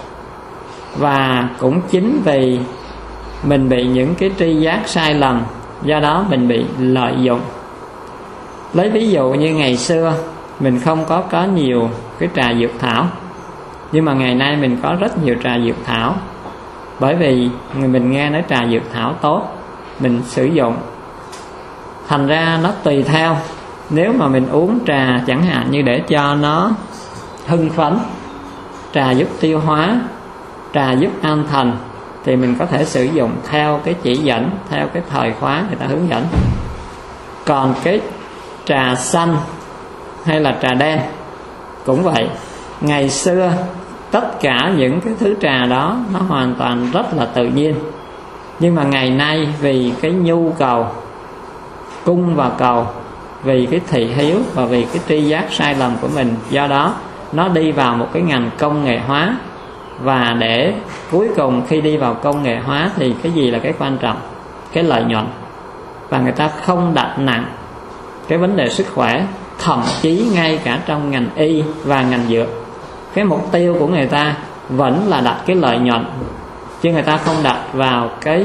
và cũng chính vì mình bị những cái tri giác sai lầm, do đó mình bị lợi dụng. Lấy ví dụ như ngày xưa mình không có nhiều cái trà dược thảo, nhưng mà ngày nay mình có rất nhiều trà dược thảo, bởi vì mình nghe nói trà dược thảo tốt, mình sử dụng. Thành ra nó tùy theo. Nếu mà mình uống trà chẳng hạn như để cho nó hưng phấn, trà giúp tiêu hóa, trà giúp an thần, thì mình có thể sử dụng theo cái chỉ dẫn, theo cái thời khóa người ta hướng dẫn. Còn cái trà xanh hay là trà đen cũng vậy. Ngày xưa tất cả những cái thứ trà đó nó hoàn toàn rất là tự nhiên, nhưng mà ngày nay vì cái nhu cầu cung và cầu, vì cái thị hiếu và vì cái tri giác sai lầm của mình, do đó nó đi vào một cái ngành công nghệ hóa. Và để cuối cùng khi đi vào công nghệ hóa thì cái gì là cái quan trọng? Cái lợi nhuận. Và người ta không đặt nặng cái vấn đề sức khỏe, thậm chí ngay cả trong ngành y và ngành dược, cái mục tiêu của người ta vẫn là đặt cái lợi nhuận, chứ người ta không đặt vào cái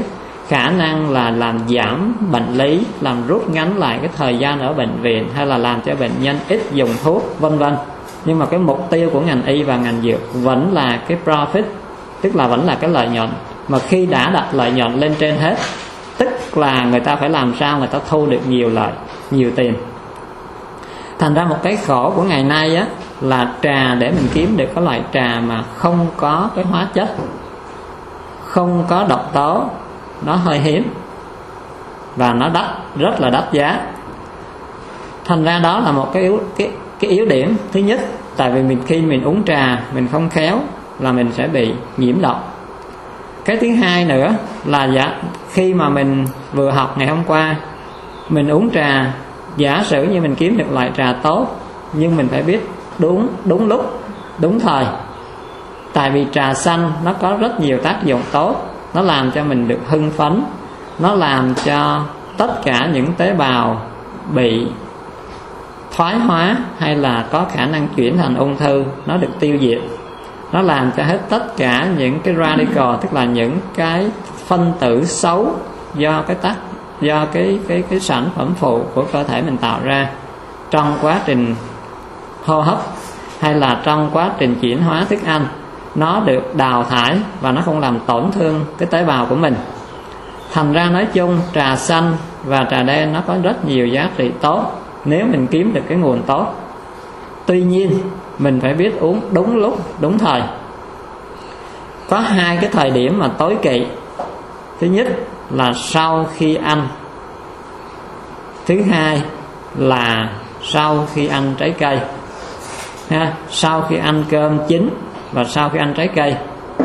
khả năng là làm giảm bệnh lý, làm rút ngắn lại cái thời gian ở bệnh viện, hay là làm cho bệnh nhân ít dùng thuốc, vân vân. Nhưng mà cái mục tiêu của ngành y và ngành dược vẫn là cái profit, tức là vẫn là cái lợi nhuận. Mà khi đã đặt lợi nhuận lên trên hết, tức là người ta phải làm sao người ta thu được nhiều lợi, nhiều tiền. Thành ra một cái khổ của ngày nay á, là trà để mình kiếm được cái loại trà mà không có cái hóa chất, không có độc tố, nó hơi hiếm và nó đắt, rất là đắt giá. Thành ra đó là một cái yếu điểm thứ nhất. Tại vì khi mình uống trà mình không khéo là mình sẽ bị nhiễm độc. Cái thứ hai nữa là khi mà mình vừa học ngày hôm qua, mình uống trà, giả sử như mình kiếm được loại trà tốt, nhưng mình phải biết đúng lúc, đúng thời. Tại vì trà xanh nó có rất nhiều tác dụng tốt, nó làm cho mình được hưng phấn, nó làm cho tất cả những tế bào bị thoái hóa hay là có khả năng chuyển thành ung thư nó được tiêu diệt. Nó làm cho hết tất cả những cái radical, tức là những cái phân tử xấu do cái sản phẩm phụ của cơ thể mình tạo ra trong quá trình hô hấp hay là trong quá trình chuyển hóa thức ăn, nó được đào thải và nó không làm tổn thương cái tế bào của mình. Thành ra nói chung trà xanh và trà đen nó có rất nhiều giá trị tốt nếu mình kiếm được cái nguồn tốt. Tuy nhiên mình phải biết uống đúng lúc, đúng thời. Có hai cái thời điểm mà tối kỵ. Thứ nhất là sau khi ăn, thứ hai là sau khi ăn trái cây ha. Sau khi ăn cơm chín và sau khi ăn trái cây.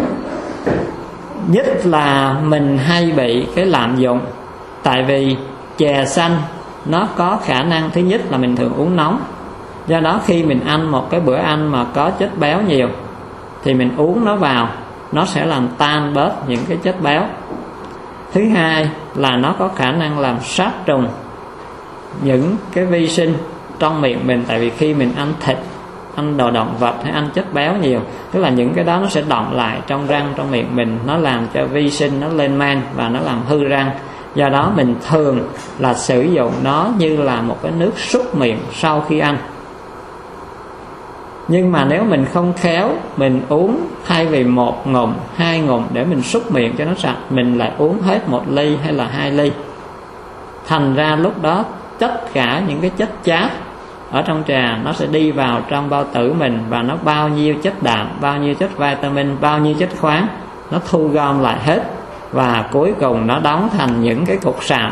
Nhất là mình hay bị cái lạm dụng. Tại vì chè xanh nó có khả năng, thứ nhất là mình thường uống nóng, do đó khi mình ăn một cái bữa ăn mà có chất béo nhiều thì mình uống nó vào, nó sẽ làm tan bớt những cái chất béo. Thứ hai là nó có khả năng làm sát trùng những cái vi sinh trong miệng mình. Tại vì khi mình ăn thịt, ăn đồ động vật hay ăn chất béo nhiều, tức là những cái đó nó sẽ đọng lại trong răng, trong miệng mình, nó làm cho vi sinh nó lên men và nó làm hư răng. Do đó mình thường là sử dụng nó như là một cái nước súc miệng sau khi ăn. Nhưng mà nếu mình không khéo, mình uống thay vì 1 ngụm, 2 ngụm để mình súc miệng cho nó sạch, mình lại uống hết 1 ly hay là 2 ly. Thành ra lúc đó tất cả những cái chất chát ở trong trà nó sẽ đi vào trong bao tử mình, và nó bao nhiêu chất đạm, bao nhiêu chất vitamin, bao nhiêu chất khoáng, nó thu gom lại hết, và cuối cùng nó đóng thành những cái cục sạm.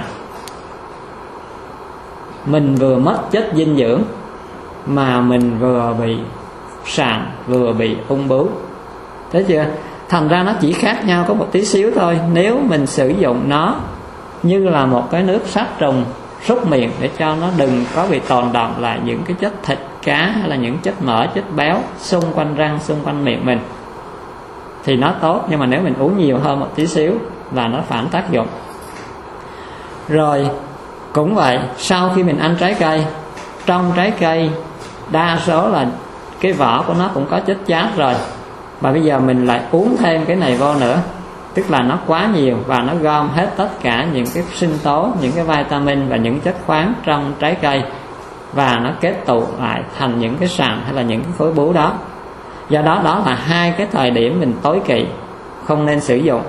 Mình vừa mất chất dinh dưỡng mà mình vừa bị sạm, vừa bị ung bướu. Thấy chưa? Thành ra nó chỉ khác nhau có một tí xíu thôi. Nếu mình sử dụng nó như là một cái nước sát trùng súc miệng để cho nó đừng có bị tồn đọng lại những cái chất thịt cá hay là những chất mỡ, chất béo xung quanh răng, xung quanh miệng mình, thì nó tốt. Nhưng mà nếu mình uống nhiều hơn một tí xíu là nó phản tác dụng. Rồi cũng vậy, sau khi mình ăn trái cây, trong trái cây đa số là cái vỏ của nó cũng có chất chát rồi, và bây giờ mình lại uống thêm cái này vô nữa, tức là nó quá nhiều và nó gom hết tất cả những cái sinh tố, những cái vitamin và những chất khoáng trong trái cây, và nó kết tụ lại thành những cái sạm hay là những cái khối bướu đó. Do đó đó là hai cái thời điểm mình tối kỵ, không nên sử dụng.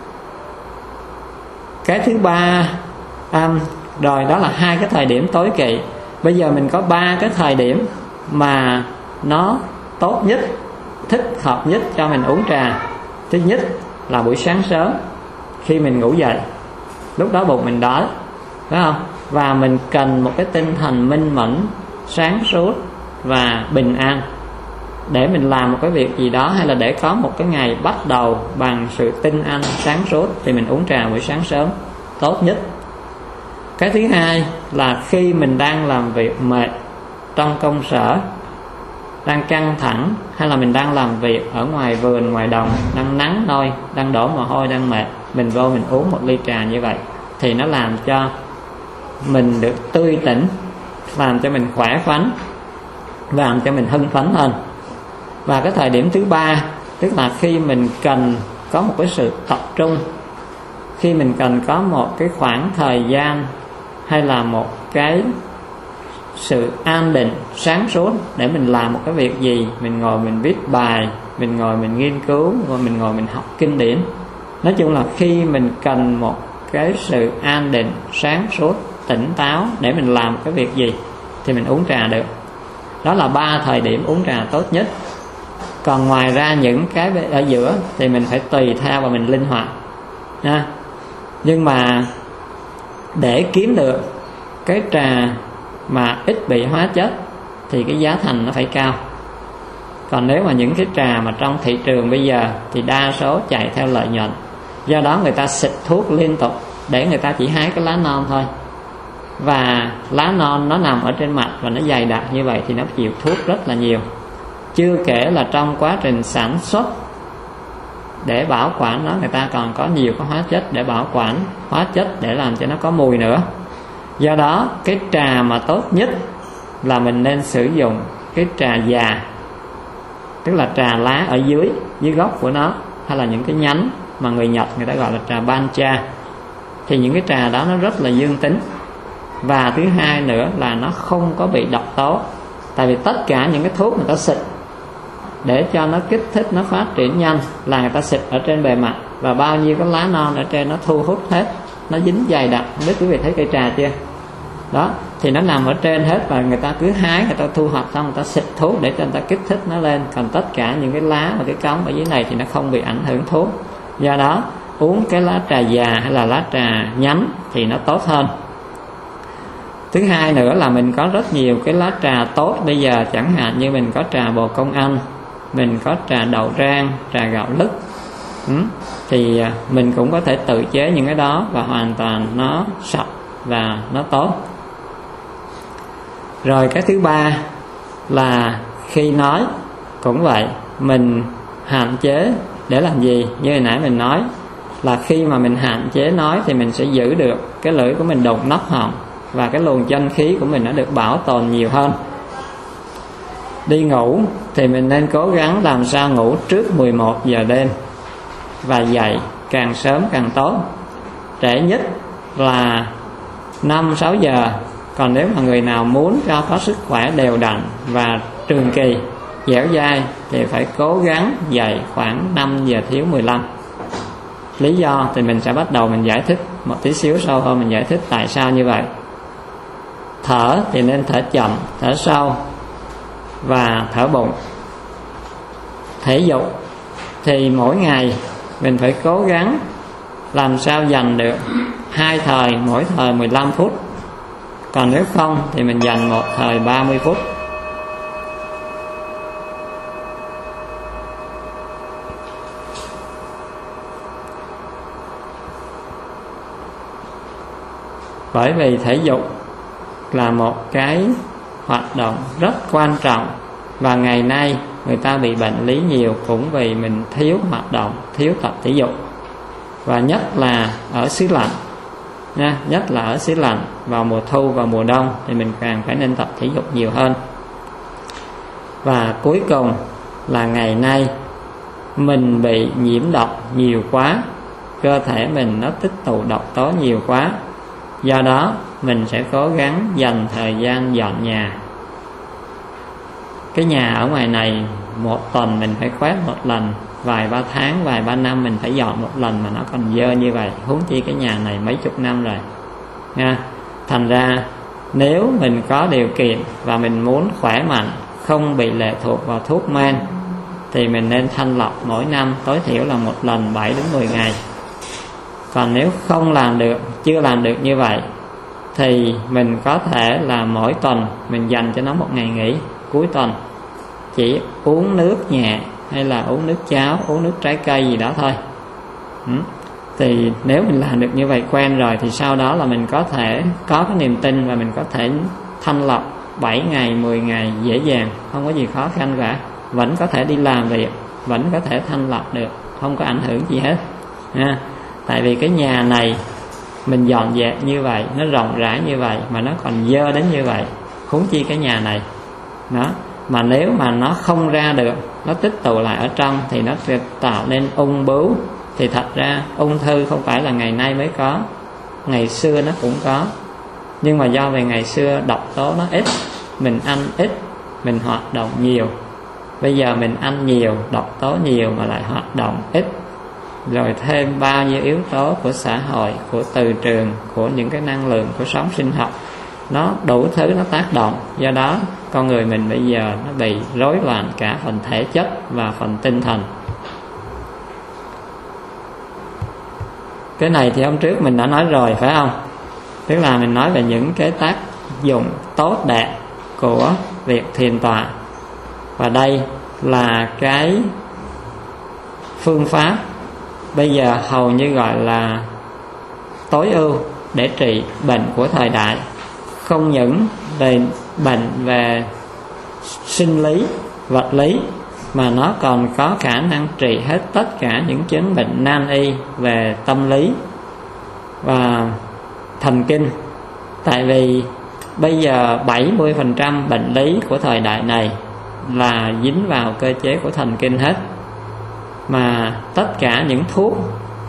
Cái thứ ba, rồi đó là hai cái thời điểm tối kỵ. Bây giờ mình có 3 cái thời điểm mà nó tốt nhất, thích hợp nhất cho mình uống trà. Thứ nhất là buổi sáng sớm khi mình ngủ dậy, lúc đó bụng mình đói, phải không? Và mình cần một cái tinh thần minh mẫn, sáng suốt và bình an để mình làm một cái việc gì đó, hay là để có một cái ngày bắt đầu bằng sự tinh an, sáng suốt, thì mình uống trà buổi sáng sớm tốt nhất. Cái thứ hai là khi mình đang làm việc mệt trong công sở, đang căng thẳng, hay là mình đang làm việc ở ngoài vườn, ngoài đồng, đang nắng nôi, đang đổ mồ hôi, đang mệt, mình vô mình uống một ly trà như vậy thì nó làm cho mình được tươi tỉnh, làm cho mình khỏe khoắn, làm cho mình hưng phấn hơn. Và cái thời điểm thứ ba, tức là khi mình cần có một cái sự tập trung, khi mình cần có một cái khoảng thời gian hay là một cái sự an định sáng suốt để mình làm một cái việc gì, mình ngồi mình viết bài, mình ngồi mình nghiên cứu, rồi mình ngồi mình học kinh điển, nói chung là khi mình cần một cái sự an định sáng suốt tỉnh táo để mình làm cái việc gì thì mình uống trà được. Đó là 3 thời điểm uống trà tốt nhất. Còn ngoài ra những cái ở giữa thì mình phải tùy theo và mình linh hoạt nha. Nhưng mà để kiếm được cái trà mà ít bị hóa chất thì cái giá thành nó phải cao. Còn nếu mà những cái trà mà trong thị trường bây giờ thì đa số chạy theo lợi nhuận, do đó người ta xịt thuốc liên tục để người ta chỉ hái cái lá non thôi. Và lá non nó nằm ở trên mặt và nó dày đặc như vậy thì nó chịu thuốc rất là nhiều. Chưa kể là trong quá trình sản xuất để bảo quản nó, người ta còn có nhiều cái hóa chất để bảo quản, hóa chất để làm cho nó có mùi nữa. Do đó cái trà mà tốt nhất là mình nên sử dụng cái trà già, tức là trà lá ở dưới gốc của nó, hay là những cái nhánh mà người Nhật người ta gọi là trà bancha. Thì những cái trà đó nó rất là dương tính. Và thứ hai nữa là nó không có bị độc tố. Tại vì tất cả những cái thuốc người ta xịt để cho nó kích thích, nó phát triển nhanh là người ta xịt ở trên bề mặt, và bao nhiêu cái lá non ở trên nó thu hút hết, nó dính dày đặc. Không biết quý vị thấy cây trà chưa? Đó, thì nó nằm ở trên hết, và người ta cứ hái, người ta thu hoạch xong người ta xịt thuốc để cho người ta kích thích nó lên. Còn tất cả những cái lá và cái cống ở dưới này thì nó không bị ảnh hưởng thuốc. Do đó uống cái lá trà già hay là lá trà nhánh thì nó tốt hơn. Thứ hai nữa là mình có rất nhiều cái lá trà tốt bây giờ, chẳng hạn như mình có trà bồ công anh, mình có trà đậu rang, trà gạo lứt. Thì mình cũng có thể tự chế những cái đó và hoàn toàn nó sạch và nó tốt. Rồi cái thứ ba là khi nói cũng vậy, mình hạn chế để làm gì? Như hồi nãy mình nói là khi mà mình hạn chế nói thì mình sẽ giữ được cái lưỡi của mình đục nắp họng, và cái luồng chân khí của mình nó được bảo tồn nhiều hơn. Đi ngủ thì mình nên cố gắng làm sao ngủ trước 11 giờ đêm và dậy càng sớm càng tốt. Trễ nhất là 5-6 giờ. Còn nếu mà người nào muốn cho có sức khỏe đều đặn và trường kỳ, dẻo dai thì phải cố gắng dậy khoảng 5 giờ thiếu 15. Lý do thì mình sẽ bắt đầu mình giải thích một tí xíu sau hơn, mình giải thích tại sao như vậy. Thở thì nên thở chậm, thở sâu và thở bụng. Thể dục thì mỗi ngày mình phải cố gắng làm sao dành được 2 thời, mỗi thời 15 phút. Còn nếu không thì mình dành một thời 30 phút. Bởi vì thể dục là một cái hoạt động rất quan trọng, và ngày nay người ta bị bệnh lý nhiều cũng vì mình thiếu hoạt động, thiếu tập thể dục. Và nhất là ở xứ lạnh nha, nhất là ở xứ lạnh vào mùa thu và mùa đông thì mình càng phải nên tập thể dục nhiều hơn. Và cuối cùng là ngày nay mình bị nhiễm độc nhiều quá, cơ thể mình nó tích tụ độc tố nhiều quá. Do đó mình sẽ cố gắng dành thời gian dọn nhà. Cái nhà ở ngoài này một tuần mình phải quét một lần, vài 3 tháng, vài 3 năm mình phải dọn một lần mà nó còn dơ như vậy, huống chi cái nhà này mấy chục năm rồi nha. Thành ra nếu mình có điều kiện và mình muốn khỏe mạnh, không bị lệ thuộc vào thuốc men, thì mình nên thanh lọc mỗi năm tối thiểu là một lần 7 đến 10 ngày. Còn nếu không làm được, chưa làm được như vậy, thì mình có thể là mỗi tuần mình dành cho nó một ngày nghỉ cuối tuần, chỉ uống nước nhẹ hay là uống nước cháo, uống nước trái cây gì đó thôi. Thì nếu mình làm được như vậy quen rồi thì sau đó là mình có thể có cái niềm tin và mình có thể thanh lọc 7 ngày, 10 ngày dễ dàng, không có gì khó khăn cả. Vẫn có thể đi làm việc, vẫn có thể thanh lọc được, không có ảnh hưởng gì hết nha. Tại vì cái nhà này mình dọn dẹp như vậy, nó rộng rãi như vậy mà nó còn dơ đến như vậy, huống chi cái nhà này đó. Mà nếu mà nó không ra được, nó tích tụ lại ở trong thì nó sẽ tạo nên ung bướu, thì thật ra ung thư không phải là ngày nay mới có, ngày xưa nó cũng có, nhưng mà do về ngày xưa độc tố nó ít, mình ăn ít, mình hoạt động nhiều. Bây giờ mình ăn nhiều, độc tố nhiều mà lại hoạt động ít, rồi thêm bao nhiêu yếu tố của xã hội, của từ trường, của những cái năng lượng của sống sinh học, nó đủ thứ nó tác động. Do đó con người mình bây giờ nó bị rối loạn cả phần thể chất và phần tinh thần. Cái này thì hôm trước mình đã nói rồi phải không? Tức là mình nói về những cái tác dụng tốt đẹp của việc thiền tọa. Và đây là cái phương pháp bây giờ hầu như gọi là tối ưu để trị bệnh của thời đại. Không những về bệnh về sinh lý, vật lý, mà nó còn có khả năng trị hết tất cả những chứng bệnh nan y về tâm lý và thần kinh. Tại vì bây giờ 70% bệnh lý của thời đại này là dính vào cơ chế của thần kinh hết. Mà tất cả những thuốc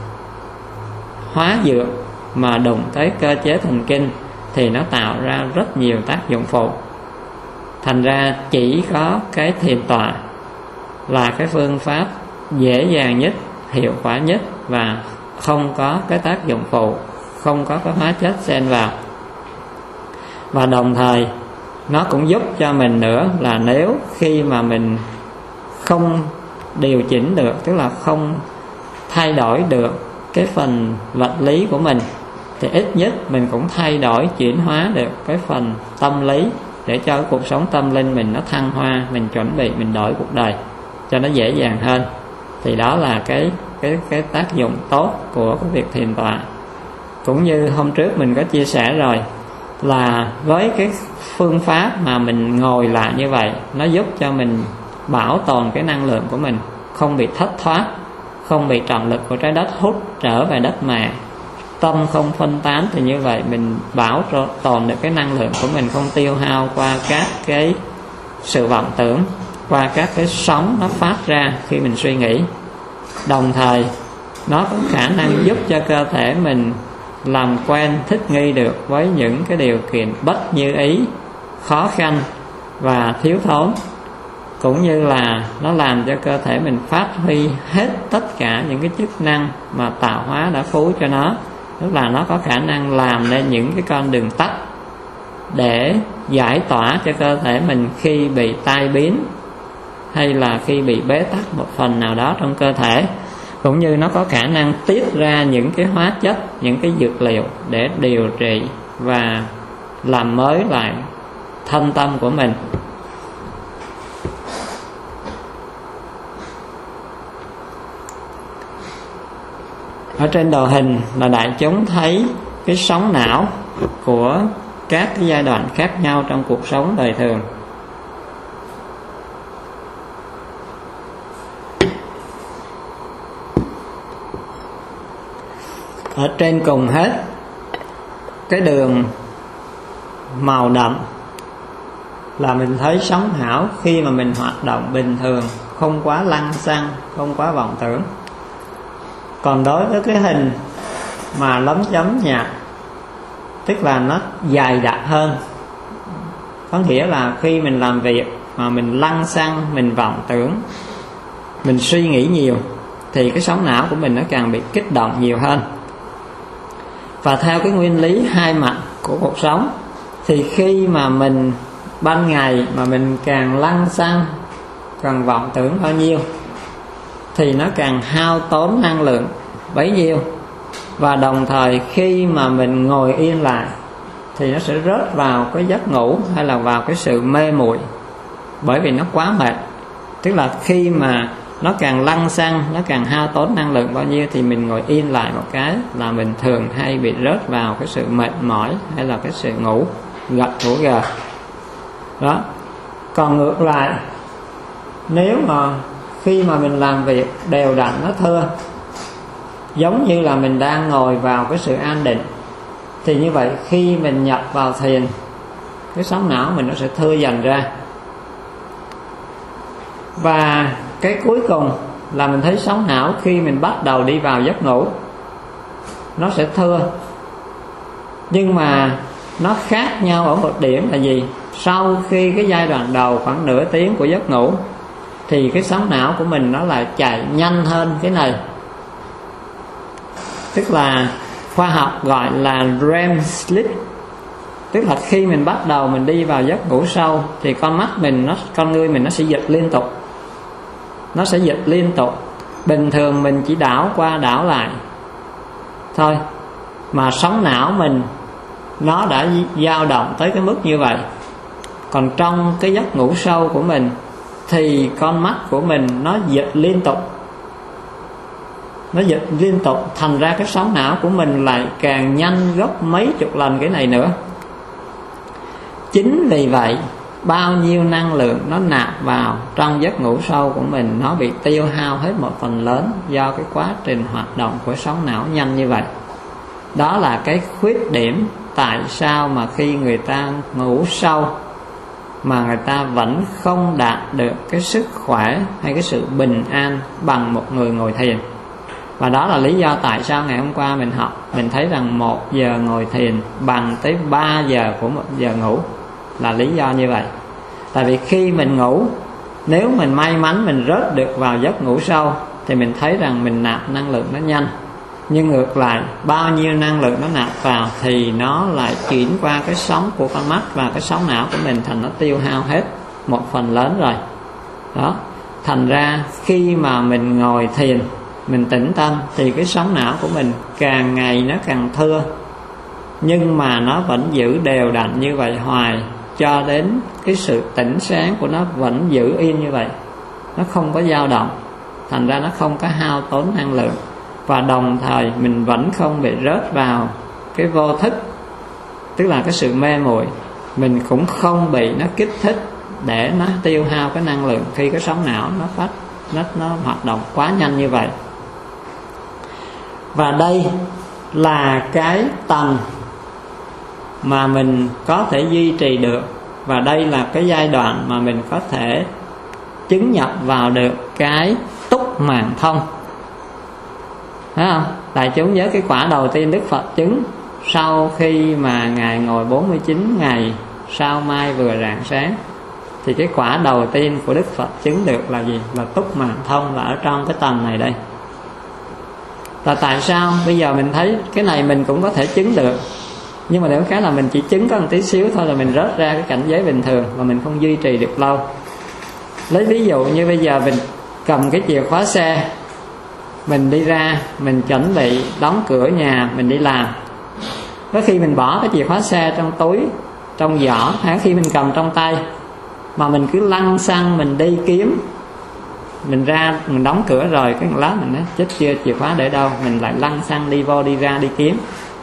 hóa dược mà đụng tới cơ chế thần kinh thì nó tạo ra rất nhiều tác dụng phụ. Thành ra chỉ có cái thiền tọa là cái phương pháp dễ dàng nhất, hiệu quả nhất và không có cái tác dụng phụ, không có cái hóa chất xen vào. Và đồng thời nó cũng giúp cho mình nữa là nếu khi mà mình không điều chỉnh được, tức là không thay đổi được cái phần vật lý của mình, thì ít nhất mình cũng thay đổi, chuyển hóa được cái phần tâm lý, để cho cái cuộc sống tâm linh mình nó thăng hoa, mình chuẩn bị mình đổi cuộc đời cho nó dễ dàng hơn. Thì đó là cái tác dụng tốt của cái việc thiền tọa. Cũng như hôm trước mình có chia sẻ rồi, là với cái phương pháp mà mình ngồi lại như vậy, nó giúp cho mình bảo tồn cái năng lượng của mình, không bị thất thoát, không bị trọng lực của trái đất hút trở về đất mẹ, tâm không phân tán. Thì như vậy mình bảo tồn được cái năng lượng của mình, không tiêu hao qua các cái sự vọng tưởng, qua các cái sóng nó phát ra khi mình suy nghĩ. Đồng thời nó có khả năng giúp cho cơ thể mình làm quen, thích nghi được với những cái điều kiện bất như ý, khó khăn và thiếu thốn. Cũng như là nó làm cho cơ thể mình phát huy hết tất cả những cái chức năng mà tạo hóa đã phú cho nó. Tức là nó có khả năng làm nên những cái con đường tắt để giải tỏa cho cơ thể mình khi bị tai biến, hay là khi bị bế tắc một phần nào đó trong cơ thể. Cũng như nó có khả năng tiết ra những cái hóa chất, những cái dược liệu để điều trị và làm mới lại thân tâm của mình. Ở trên đồ hình là đại chúng thấy cái sóng não của các cái giai đoạn khác nhau trong cuộc sống đời thường. Ở trên cùng hết, cái đường màu đậm là mình thấy sóng não khi mà mình hoạt động bình thường, không quá lăng xăng, không quá vọng tưởng. Còn đối với cái hình mà lấm chấm nhạt, tức là nó dày đặc hơn, có nghĩa là khi mình làm việc mà mình lăng xăng, mình vọng tưởng, mình suy nghĩ nhiều, thì cái sóng não của mình nó càng bị kích động nhiều hơn. Và theo cái nguyên lý hai mặt của cuộc sống, thì khi mà mình ban ngày mà mình càng lăng xăng, càng vọng tưởng bao nhiêu, thì nó càng hao tốn năng lượng bấy nhiêu. Và đồng thời khi mà mình ngồi yên lại thì nó sẽ rớt vào cái giấc ngủ, hay là vào cái sự mê muội, bởi vì nó quá mệt. Tức là khi mà nó càng lăng xăng, nó càng hao tốn năng lượng bao nhiêu, thì mình ngồi yên lại một cái là mình thường hay bị rớt vào cái sự mệt mỏi, hay là cái sự ngủ gật. Đó. Còn ngược lại, nếu mà khi mà mình làm việc đều đặn nó thưa, giống như là mình đang ngồi vào cái sự an định, thì như vậy khi mình nhập vào thiền, cái sóng não mình nó sẽ thưa dần ra. Và cái cuối cùng là mình thấy sóng não khi mình bắt đầu đi vào giấc ngủ nó sẽ thưa. Nhưng mà nó khác nhau ở một điểm là gì? Sau khi cái giai đoạn đầu khoảng nửa tiếng của giấc ngủ thì cái sóng não của mình nó lại chạy nhanh hơn cái này. Tức là khoa học gọi là REM sleep. Tức là khi mình bắt đầu mình đi vào giấc ngủ sâu thì con người mình nó sẽ giật liên tục. Nó sẽ giật liên tục. Bình thường mình chỉ đảo qua đảo lại thôi, mà sóng não mình nó đã dao động tới cái mức như vậy. Còn trong cái giấc ngủ sâu của mình thì con mắt của mình nó giật liên tục. Nó giật liên tục, thành ra cái sóng não của mình lại càng nhanh gấp mấy chục lần cái này nữa. Chính vì vậy bao nhiêu năng lượng nó nạp vào trong giấc ngủ sâu của mình nó bị tiêu hao hết một phần lớn do cái quá trình hoạt động của sóng não nhanh như vậy. Đó là cái khuyết điểm tại sao mà khi người ta ngủ sâu mà người ta vẫn không đạt được cái sức khỏe hay cái sự bình an bằng một người ngồi thiền. Và đó là lý do tại sao ngày hôm qua mình học, mình thấy rằng 1 giờ ngồi thiền bằng tới 3 giờ của 1 giờ ngủ. Là lý do như vậy. Tại vì khi mình ngủ, nếu mình may mắn mình rớt được vào giấc ngủ sâu thì mình thấy rằng mình nạp năng lượng nó nhanh. Nhưng ngược lại, bao nhiêu năng lượng nó nạp vào thì nó lại chuyển qua cái sóng của con mắt và cái sóng não của mình, thành nó tiêu hao hết một phần lớn rồi. Đó, thành ra khi mà mình ngồi thiền, mình tĩnh tâm thì cái sóng não của mình càng ngày nó càng thưa, nhưng mà nó vẫn giữ đều đặn như vậy hoài, cho đến cái sự tỉnh sáng của nó vẫn giữ yên như vậy, nó không có dao động, thành ra nó không có hao tốn năng lượng. Và đồng thời mình vẫn không bị rớt vào cái vô thức, tức là cái sự mê muội. Mình cũng không bị nó kích thích để nó tiêu hao cái năng lượng khi cái sóng não nó hoạt động quá nhanh như vậy. Và đây là cái tầng mà mình có thể duy trì được, và đây là cái giai đoạn mà mình có thể chứng nhập vào được cái túc màng thông. Thấy không? Đại chúng nhớ cái quả đầu tiên Đức Phật chứng sau khi mà Ngài ngồi 49 ngày sao mai vừa rạng sáng, thì cái quả đầu tiên của Đức Phật chứng được là gì? Là túc màng thông, là ở trong cái tầng này đây. Là tại sao bây giờ mình thấy cái này mình cũng có thể chứng được, nhưng mà nếu cái là mình chỉ chứng có một tí xíu thôi là mình rớt ra cái cảnh giới bình thường mà mình không duy trì được lâu. Lấy ví dụ như bây giờ mình cầm cái chìa khóa xe, mình đi ra, mình chuẩn bị đóng cửa nhà, mình đi làm. Có khi mình bỏ cái chìa khóa xe trong túi, trong giỏ, hay khi mình cầm trong tay, mà mình cứ lăn xăng mình đi kiếm. Mình ra, mình đóng cửa rồi, cái lát mình nói chết chưa, chìa khóa để đâu, mình lại lăn xăng đi vô đi ra đi kiếm.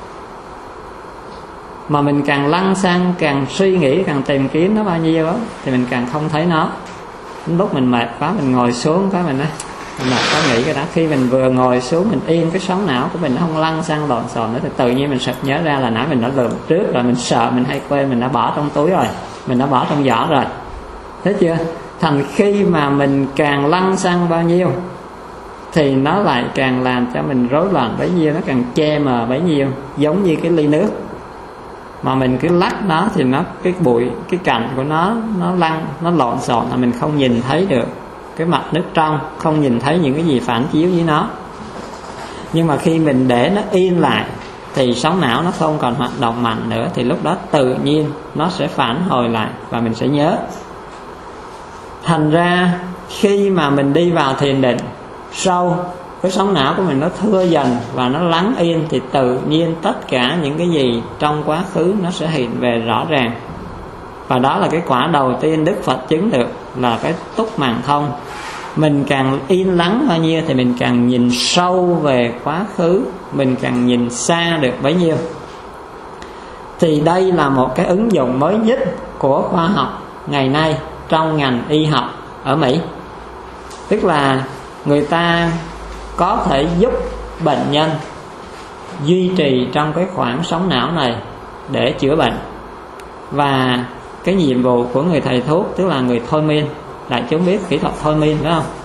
Mà mình càng lăn xăng, càng suy nghĩ, càng tìm kiếm nó bao nhiêu đó, thì mình càng không thấy nó. Lúc mình mệt quá, mình ngồi xuống cái mình nói mình có nghĩ cái đó. Khi mình vừa ngồi xuống, mình yên cái sóng não của mình nó không lăn xăng lộn xộn nữa, thì tự nhiên mình sực nhớ ra là nãy mình đã lượm trước rồi, mình sợ, mình hay quên, mình đã bỏ trong túi rồi, mình đã bỏ trong giỏ rồi. Thấy chưa? Thành khi mà mình càng lăn xăng bao nhiêu thì nó lại càng làm cho mình rối loạn bấy nhiêu, nó càng che mờ bấy nhiêu. Giống như cái ly nước mà mình cứ lắc nó thì nó, cái bụi, cái cạnh của nó lăn, nó lộn xộn là mình không nhìn thấy được cái mặt nước trong, không nhìn thấy những cái gì phản chiếu với nó. Nhưng mà khi mình để nó yên lại thì sóng não nó không còn hoạt động mạnh nữa, thì lúc đó tự nhiên nó sẽ phản hồi lại và mình sẽ nhớ. Thành ra khi mà mình đi vào thiền định sâu, cái sóng não của mình nó thưa dần và nó lắng yên, thì tự nhiên tất cả những cái gì trong quá khứ nó sẽ hiện về rõ ràng. Và đó là cái quả đầu tiên Đức Phật chứng được, là cái túc màng thông. Mình càng yên lắng bao nhiêu thì mình càng nhìn sâu về quá khứ, mình càng nhìn xa được bấy nhiêu. Thì đây là một cái ứng dụng mới nhất của khoa học ngày nay trong ngành y học ở Mỹ. Tức là người ta có thể giúp bệnh nhân duy trì trong cái khoảng sóng não này để chữa bệnh. Và cái nhiệm vụ của người thầy thuốc, tức là người thôi miên, đại chúng biết kỹ thuật thôi miên phải không?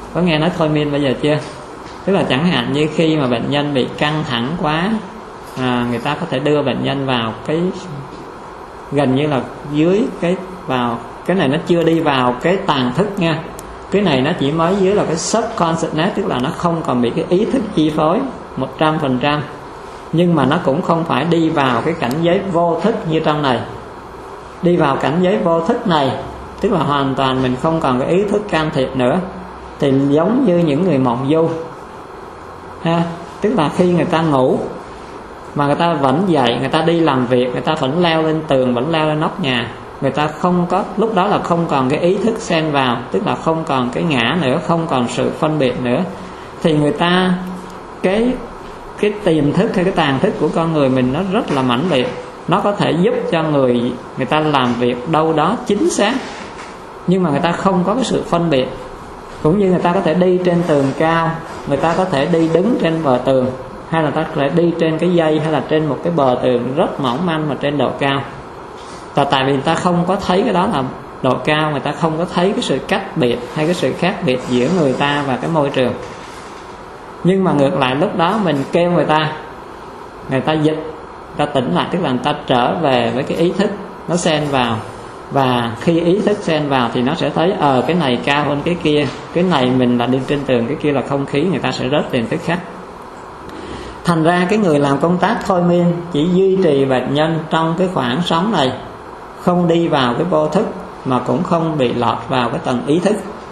Có nghe nói thôi miên bây giờ chưa? Tức là chẳng hạn như khi mà bệnh nhân bị căng thẳng quá, người ta có thể đưa bệnh nhân vào cái gần như là dưới cái vào cái này, nó chưa đi vào cái tàng thức nha, cái này nó chỉ mới dưới là cái subconsciousness, tức là nó không còn bị cái ý thức chi phối 100%, nhưng mà nó cũng không phải đi vào cái cảnh giới vô thức như trong này. Đi vào cảnh giới vô thức này tức là hoàn toàn mình không còn cái ý thức can thiệp nữa, thì giống như những người mộng du ha, tức là khi người ta ngủ mà người ta vẫn dậy, người ta đi làm việc, người ta vẫn leo lên tường, vẫn leo lên nóc nhà, người ta không có, lúc đó là không còn cái ý thức xen vào, tức là không còn cái ngã nữa, không còn sự phân biệt nữa, thì người ta cái tiềm thức hay cái tàng thức của con người mình nó rất là mãnh liệt, nó có thể giúp cho người ta làm việc đâu đó chính xác, nhưng mà người ta không có cái sự phân biệt. Cũng như người ta có thể đi trên tường cao, người ta có thể đi đứng trên bờ tường, hay là ta có thể đi trên cái dây, hay là trên một cái bờ tường rất mỏng manh mà trên độ cao. Tại vì người ta không có thấy cái đó là độ cao, người ta không có thấy cái sự cách biệt hay cái sự khác biệt giữa người ta và cái môi trường. Nhưng mà ngược lại lúc đó mình kêu người ta dịch, người ta tỉnh lại, tức là người ta trở về với cái ý thức nó xen vào. Và khi ý thức xen vào thì nó sẽ thấy cái này cao hơn cái kia, cái này mình là đi trên tường, cái kia là không khí, người ta sẽ rớt liền tức khắc. Thành ra cái người làm công tác thôi miên chỉ duy trì bệnh nhân trong cái khoảng sống này, không đi vào cái vô thức, mà cũng không bị lọt vào cái tầng ý thức.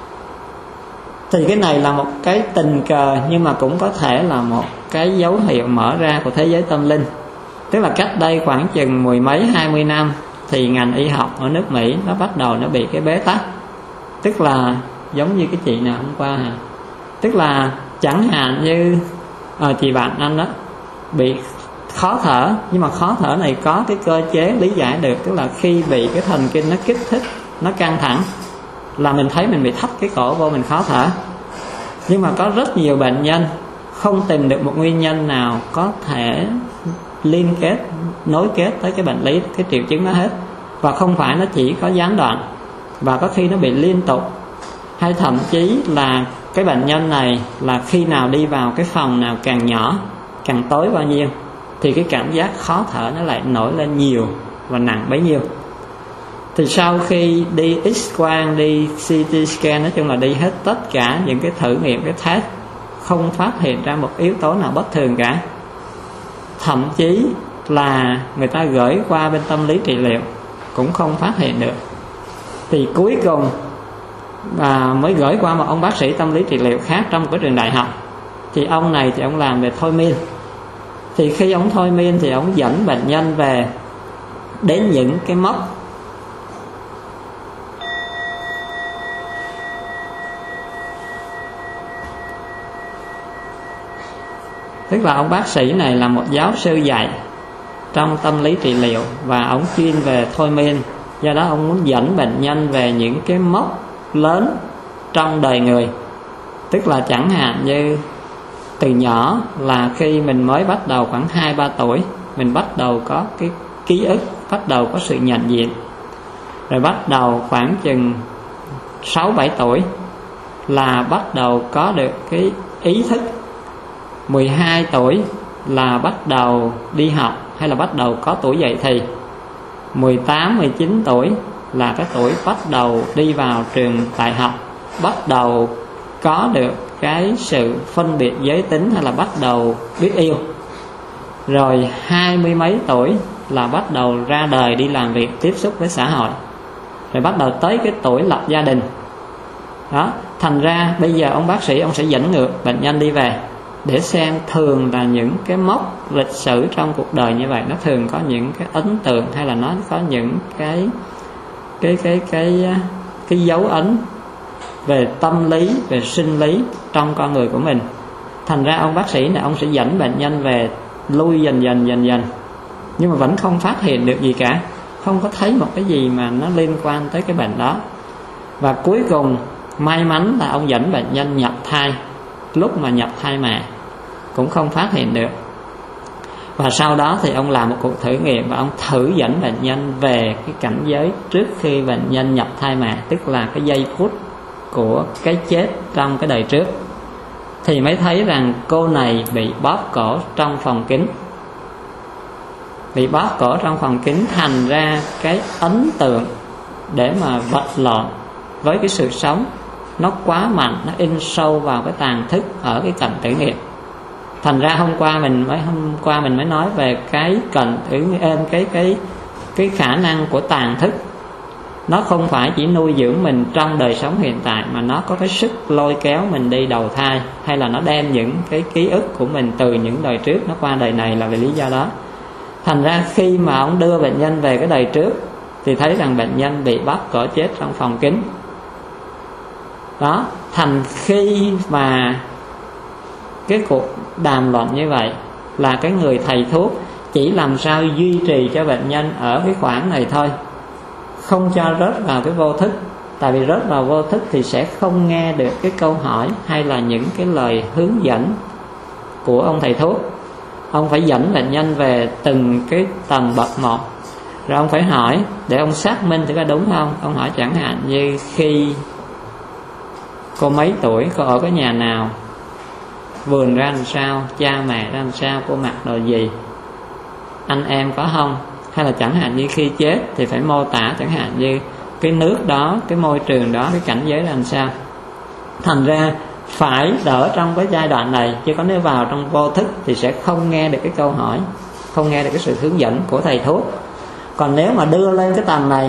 Thì cái này là một cái tình cờ, nhưng mà cũng có thể là một cái dấu hiệu mở ra của thế giới tâm linh. Tức là cách đây khoảng chừng 10 mấy 20 năm thì ngành y học ở nước Mỹ nó bắt đầu nó bị cái bế tắc. Tức là giống như cái chị nào hôm qua tức là chẳng hạn như chị bạn anh đó bị khó thở, nhưng mà khó thở này có cái cơ chế lý giải được, tức là khi bị cái thần kinh nó kích thích, nó căng thẳng là mình thấy mình bị thấp cái cổ vô, mình khó thở. Nhưng mà có rất nhiều bệnh nhân không tìm được một nguyên nhân nào có thể liên kết, nối kết tới cái bệnh lý, cái triệu chứng đó hết. Và không phải nó chỉ có gián đoạn, và có khi nó bị liên tục, hay thậm chí là cái bệnh nhân này là khi nào đi vào cái phòng nào càng nhỏ, càng tối bao nhiêu thì cái cảm giác khó thở nó lại nổi lên nhiều và nặng bấy nhiêu. Thì sau khi đi X-quang, đi CT scan, nói chung là đi hết tất cả những cái thử nghiệm, cái test, không phát hiện ra một yếu tố nào bất thường cả. Thậm chí là người ta gửi qua bên tâm lý trị liệu cũng không phát hiện được. Thì cuối cùng mới gửi qua một ông bác sĩ tâm lý trị liệu khác trong một cái trường đại học. Thì ông này thì ông làm về thôi miên. Thì khi ông thôi miên thì ông dẫn bệnh nhân về đến những cái mốc tức là ông bác sĩ này là một giáo sư dạy trong tâm lý trị liệu, và ông chuyên về thôi miên. Do đó ông muốn dẫn bệnh nhân về những cái mốc lớn trong đời người. Tức là chẳng hạn như từ nhỏ là khi mình mới bắt đầu khoảng 2-3 tuổi, mình bắt đầu có cái ký ức, bắt đầu có sự nhận diện. Rồi bắt đầu khoảng chừng 6-7 tuổi là bắt đầu có được cái ý thức. 12 tuổi là bắt đầu đi học hay là bắt đầu có tuổi dậy thì. 18-19 tuổi là cái tuổi bắt đầu đi vào trường đại học, bắt đầu có được cái sự phân biệt giới tính hay là bắt đầu biết yêu. Rồi 20 mấy tuổi là bắt đầu ra đời đi làm việc, tiếp xúc với xã hội. Rồi bắt đầu tới cái tuổi lập gia đình. Đó, thành ra bây giờ ông bác sĩ ông sẽ dẫn ngược bệnh nhân đi về để xem thường là những cái mốc lịch sử trong cuộc đời như vậy nó thường có những cái ấn tượng, hay là nó có những cái dấu ấn về tâm lý, về sinh lý trong con người của mình. Thành ra ông bác sĩ này ông sẽ dẫn bệnh nhân về lui dần dần, nhưng mà vẫn không phát hiện được gì cả, không có thấy một cái gì mà nó liên quan tới cái bệnh đó. Và cuối cùng may mắn là ông dẫn bệnh nhân nhập thai, lúc mà nhập thai mẹ cũng không phát hiện được. Và sau đó thì ông làm một cuộc thử nghiệm, và ông thử dẫn bệnh nhân về cái cảnh giới trước khi bệnh nhân nhập thai mẹ, tức là cái giây phút của cái chết trong cái đời trước, thì mới thấy rằng cô này bị bóp cổ trong phòng kính. Bị bóp cổ trong phòng kính, thành ra cái ấn tượng để mà vật lộn với cái sự sống nó quá mạnh, nó in sâu vào cái tàn thức ở cái cận tử nghiệp. Thành ra hôm qua mình mới nói về cái cận tử cái khả năng của tàn thức. Nó không phải chỉ nuôi dưỡng mình trong đời sống hiện tại, mà nó có cái sức lôi kéo mình đi đầu thai, hay là nó đem những cái ký ức của mình từ những đời trước nó qua đời này, là vì lý do đó. Thành ra khi mà ông đưa bệnh nhân về cái đời trước thì thấy rằng bệnh nhân bị bóp cổ chết trong phòng kính. Đó, thành khi mà cái cuộc đàm luận như vậy là cái người thầy thuốc chỉ làm sao duy trì cho bệnh nhân ở cái khoảng này thôi, không cho rớt vào cái vô thức. Tại vì rớt vào vô thức thì sẽ không nghe được cái câu hỏi hay là những cái lời hướng dẫn của ông thầy thuốc. Ông phải dẫn bệnh nhân về từng cái tầng bậc một, rồi ông phải hỏi để ông xác minh thử có đúng không. Ông hỏi chẳng hạn như khi cô mấy tuổi, cô ở cái nhà nào, vườn ra làm sao, cha mẹ ra làm sao, cô mặc đồ gì, anh em có không. Hay là chẳng hạn như khi chết thì phải mô tả chẳng hạn như cái nước đó, cái môi trường đó, cái cảnh giới ra làm sao. Thành ra phải đỡ trong cái giai đoạn này, chứ còn nếu vào trong vô thức thì sẽ không nghe được cái câu hỏi, không nghe được cái sự hướng dẫn của thầy thuốc. Còn nếu mà đưa lên cái tầng này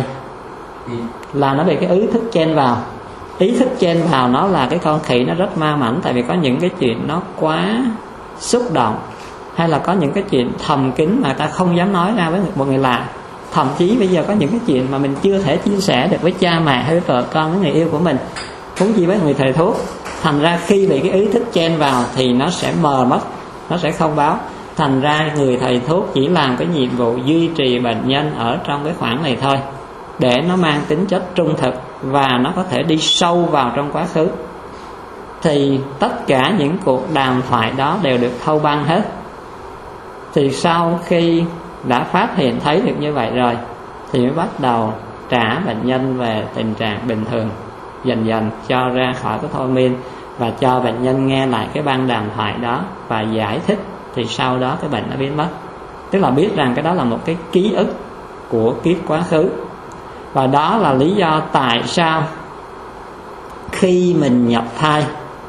là nó bị cái ý thức chen vào. Ý thức chen vào nó là cái con khỉ nó rất ma mảnh. Tại vì có những cái chuyện nó quá xúc động, hay là có những cái chuyện thầm kín mà ta không dám nói ra với một người lạ. Thậm chí bây giờ có những cái chuyện mà mình chưa thể chia sẻ được với cha mẹ hay với vợ con, với người yêu của mình, huống chi với người thầy thuốc. Thành ra khi bị cái ý thức chen vào thì nó sẽ mờ mất, nó sẽ không báo. Thành ra người thầy thuốc chỉ làm cái nhiệm vụ duy trì bệnh nhân ở trong cái khoảng này thôi, để nó mang tính chất trung thực và nó có thể đi sâu vào trong quá khứ. Thì tất cả những cuộc đàm thoại đó đều được thâu băng hết. Thì sau khi đã phát hiện thấy được như vậy rồi thì mới bắt đầu trả bệnh nhân về tình trạng bình thường, dần dần cho ra khỏi cái thôi miên, và cho bệnh nhân nghe lại cái băng đàm thoại đó và giải thích. Thì sau đó cái bệnh nó biến mất. Tức là biết rằng cái đó là một cái ký ức của kiếp quá khứ. Và đó là lý do tại sao khi mình nhập thai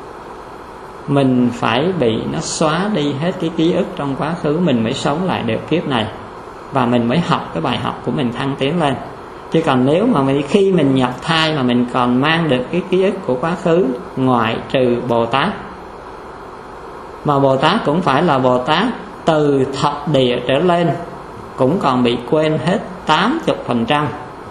mình phải bị nó xóa đi hết cái ký ức trong quá khứ, mình mới sống lại được kiếp này, và mình mới học cái bài học của mình thăng tiến lên. Chứ còn nếu mà khi mình nhập thai mà mình còn mang được cái ký ức của quá khứ, ngoại trừ Bồ Tát, mà Bồ Tát cũng phải là Bồ Tát từ thập địa trở lên, cũng còn bị quên hết 80%.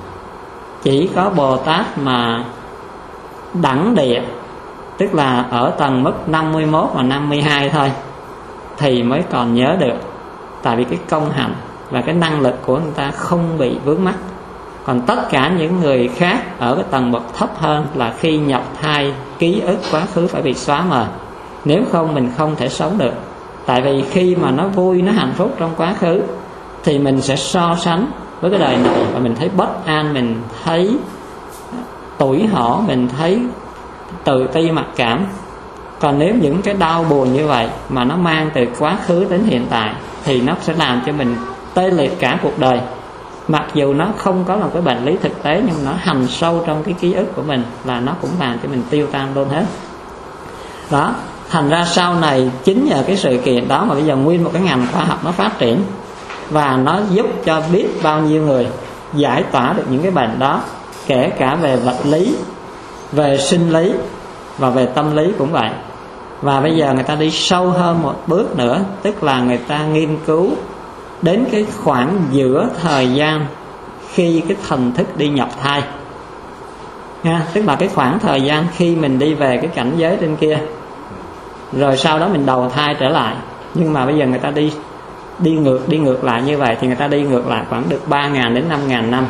Chỉ có Bồ Tát mà đẳng địa, tức là ở tầng mức 51 và 52 thôi, thì mới còn nhớ được. Tại vì cái công hạnh và cái năng lực của người ta không bị vướng mắc. Còn tất cả những người khác ở cái tầng bậc thấp hơn là khi nhập thai, ký ức quá khứ phải bị xóa mờ. Nếu không mình không thể sống được. Tại vì khi mà nó vui, nó hạnh phúc trong quá khứ thì mình sẽ so sánh với cái đời này, và mình thấy bất an, mình thấy tủi hổ, mình thấy tự ti mặc cảm. Còn nếu những cái đau buồn như vậy mà nó mang từ quá khứ đến hiện tại thì nó sẽ làm cho mình tê liệt cả cuộc đời. Mặc dù nó không có là cái bệnh lý thực tế, nhưng nó hằn sâu trong cái ký ức của mình, là nó cũng làm cho mình tiêu tan luôn hết. Đó, thành ra sau này chính nhờ cái sự kiện đó mà bây giờ nguyên một cái ngành khoa học nó phát triển, và nó giúp cho biết bao nhiêu người giải tỏa được những cái bệnh đó, kể cả về vật lý, về sinh lý và về tâm lý cũng vậy. Và bây giờ người ta đi sâu hơn một bước nữa, tức là người ta nghiên cứu đến cái khoảng giữa thời gian khi cái thần thức đi nhập thai nha. Tức là cái khoảng thời gian khi mình đi về cái cảnh giới trên kia, rồi sau đó mình đầu thai trở lại. Nhưng mà bây giờ người ta đi ngược lại như vậy, thì người ta đi ngược lại khoảng được 3.000 đến 5.000 năm.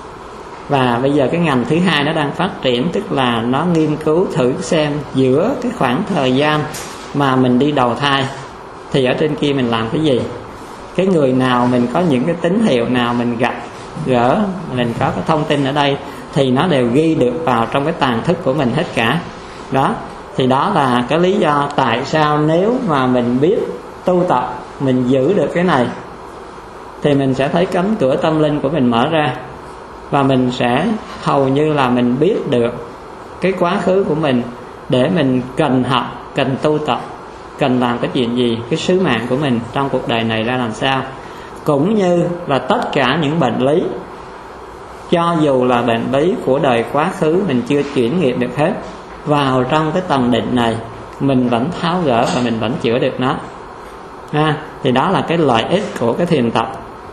Và bây giờ cái ngành thứ hai nó đang phát triển, tức là nó nghiên cứu thử xem giữa cái khoảng thời gian mà mình đi đầu thai thì ở trên kia mình làm cái gì. Cái người nào mình có những cái tín hiệu nào mình gặp gỡ, mình có cái thông tin ở đây, thì nó đều ghi được vào trong cái tàng thức của mình hết cả. Đó, thì đó là cái lý do tại sao nếu mà mình biết tu tập, mình giữ được cái này thì mình sẽ thấy cánh cửa tâm linh của mình mở ra, và mình sẽ hầu như là mình biết được cái quá khứ của mình, để mình cần học, cần tu tập, cần làm cái chuyện gì, cái sứ mạng của mình trong cuộc đời này ra làm sao. Cũng như là tất cả những bệnh lý, cho dù là bệnh lý của đời quá khứ mình chưa chuyển nghiệp được hết, vào trong cái tầng định này mình vẫn tháo gỡ và mình vẫn chữa được nó. Thì đó là cái lợi ích của cái thiền tập.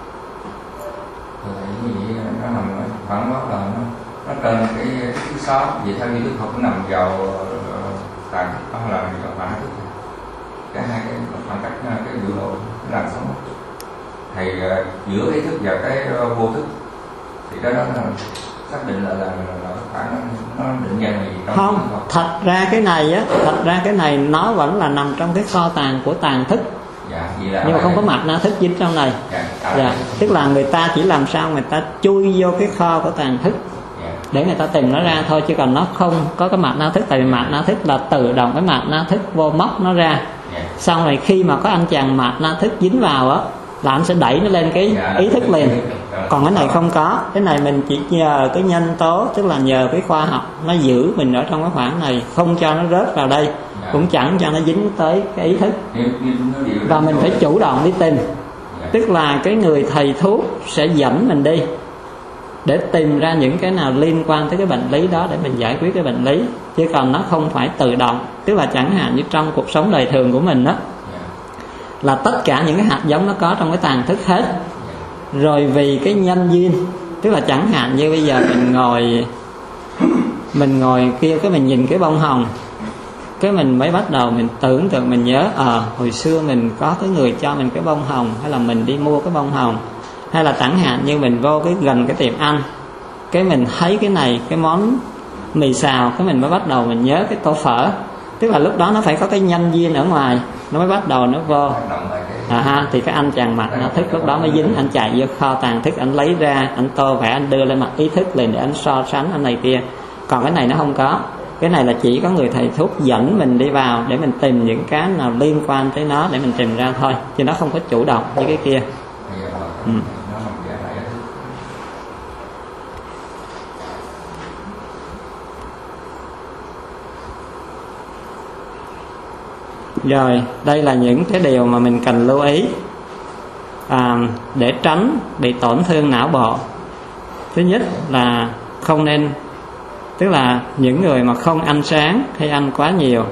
Nó nằm khoảng đó là nó trên cái thứ sáu, vậy theo như Đức Phật nó nằm vào tạng thức hay là vào bản thức, cái hai cái khoảng cách, cái biểu lộ cái làn sóng thì giữa ý thức và cái vô thức, thì cái đó là xác định là khoảng nó định danh gì trong không. Thật ra cái này nó vẫn là nằm trong cái kho tàng của tàng thức. Dạ, nhưng mà không có mặt na thức dính trong này. Tức là người ta chỉ làm sao người ta chui vô cái kho của tàng thức để người ta tìm nó ra thôi, chứ còn nó không có cái mặt na thức. Tại vì mặt na thức là tự động cái mặt na thức vô móc nó ra. Xong rồi khi mà có anh chàng mặt na thức dính vào á, là anh sẽ đẩy nó lên cái ý thức liền. Còn cái này không có. Cái này mình chỉ nhờ cái nhân tố, tức là nhờ cái khoa học nó giữ mình ở trong cái khoảng này, không cho nó rớt vào đây, cũng chẳng cho nó dính tới cái ý thức. Và mình phải chủ động đi tìm. Tức là cái người thầy thuốc sẽ dẫn mình đi để tìm ra những cái nào liên quan tới cái bệnh lý đó để mình giải quyết cái bệnh lý, chứ còn nó không phải tự động. Tức là chẳng hạn như trong cuộc sống đời thường của mình đó, là tất cả những cái hạt giống nó có trong cái tàng thức hết. Rồi vì cái nhân duyên, tức là chẳng hạn như bây giờ mình ngồi kia, cái mình nhìn cái bông hồng, cái mình mới bắt đầu mình tưởng tượng, mình nhớ hồi xưa mình có cái người cho mình cái bông hồng, hay là mình đi mua cái bông hồng, hay là chẳng hạn như mình vô gần cái tiệm ăn, cái mình thấy cái này, cái món mì xào, cái mình mới bắt đầu mình nhớ cái tô phở. Tức là lúc đó nó phải có cái nhân duyên ở ngoài, nó mới bắt đầu nó vô. Thì cái anh chàng mặt nó thức lúc đó mới dính, anh chạy vô kho tàng thức, anh lấy ra, anh tô vẽ, anh đưa lên mặt ý thức liền để anh so sánh anh này kia. Còn cái này nó không có. Cái này là chỉ có người thầy thuốc dẫn mình đi vào để mình tìm những cái nào liên quan tới nó để mình tìm ra thôi, chứ nó không có chủ động như cái kia. Rồi, đây là những cái điều mà mình cần lưu ý để tránh bị tổn thương não bộ. Thứ nhất là không nên, tức là những người mà không ăn sáng hay ăn quá nhiều,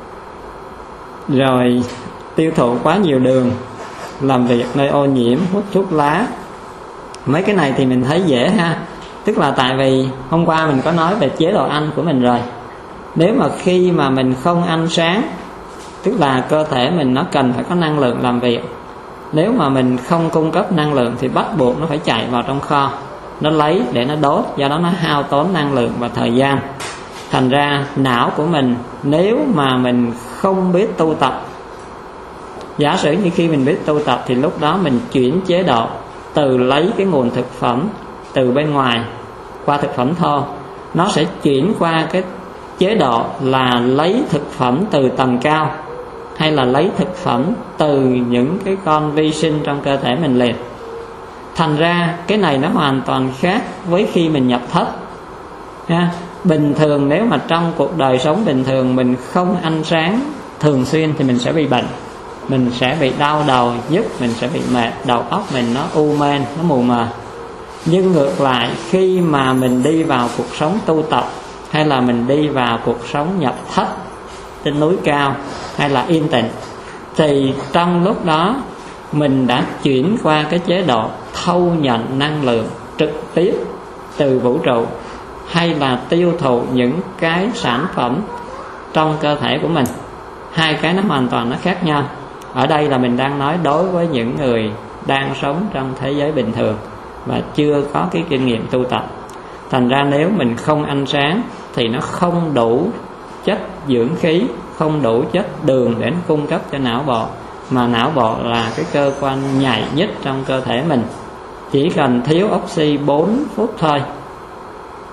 rồi tiêu thụ quá nhiều đường, làm việc nơi ô nhiễm, hút thuốc lá, mấy cái này thì mình thấy dễ ha. Tức là tại vì hôm qua mình có nói về chế độ ăn của mình rồi. Nếu mà khi mà mình không ăn sáng, tức là cơ thể mình nó cần phải có năng lượng làm việc. Nếu mà mình không cung cấp năng lượng thì bắt buộc nó phải chạy vào trong kho, nó lấy để nó đốt, do đó nó hao tốn năng lượng và thời gian. Thành ra não của mình, nếu mà mình không biết tu tập, giả sử như khi mình biết tu tập thì lúc đó mình chuyển chế độ từ lấy cái nguồn thực phẩm từ bên ngoài qua thực phẩm thô, nó sẽ chuyển qua cái chế độ là lấy thực phẩm từ tầng cao, hay là lấy thực phẩm từ những cái con vi sinh trong cơ thể mình liền. Thành ra cái này nó hoàn toàn khác với khi mình nhập thất ha. Bình thường nếu mà trong cuộc đời sống bình thường mình không ăn sáng thường xuyên thì mình sẽ bị bệnh, mình sẽ bị đau đầu nhức, mình sẽ bị mệt, đầu óc mình nó u mê, nó mù mờ. Nhưng ngược lại, khi mà mình đi vào cuộc sống tu tập, hay là mình đi vào cuộc sống nhập thất trên núi cao, hay là yên tĩnh, thì trong lúc đó mình đã chuyển qua cái chế độ thâu nhận năng lượng trực tiếp từ vũ trụ, hay là tiêu thụ những cái sản phẩm trong cơ thể của mình. Hai cái nó hoàn toàn nó khác nhau. Ở đây là mình đang nói đối với những người đang sống trong thế giới bình thường và chưa có cái kinh nghiệm tu tập. Thành ra nếu mình không ăn sáng thì nó không đủ chất dưỡng khí, không đủ chất đường để cung cấp cho não bộ. Mà não bộ là cái cơ quan nhạy nhất trong cơ thể mình, chỉ cần thiếu oxy 4 phút thôi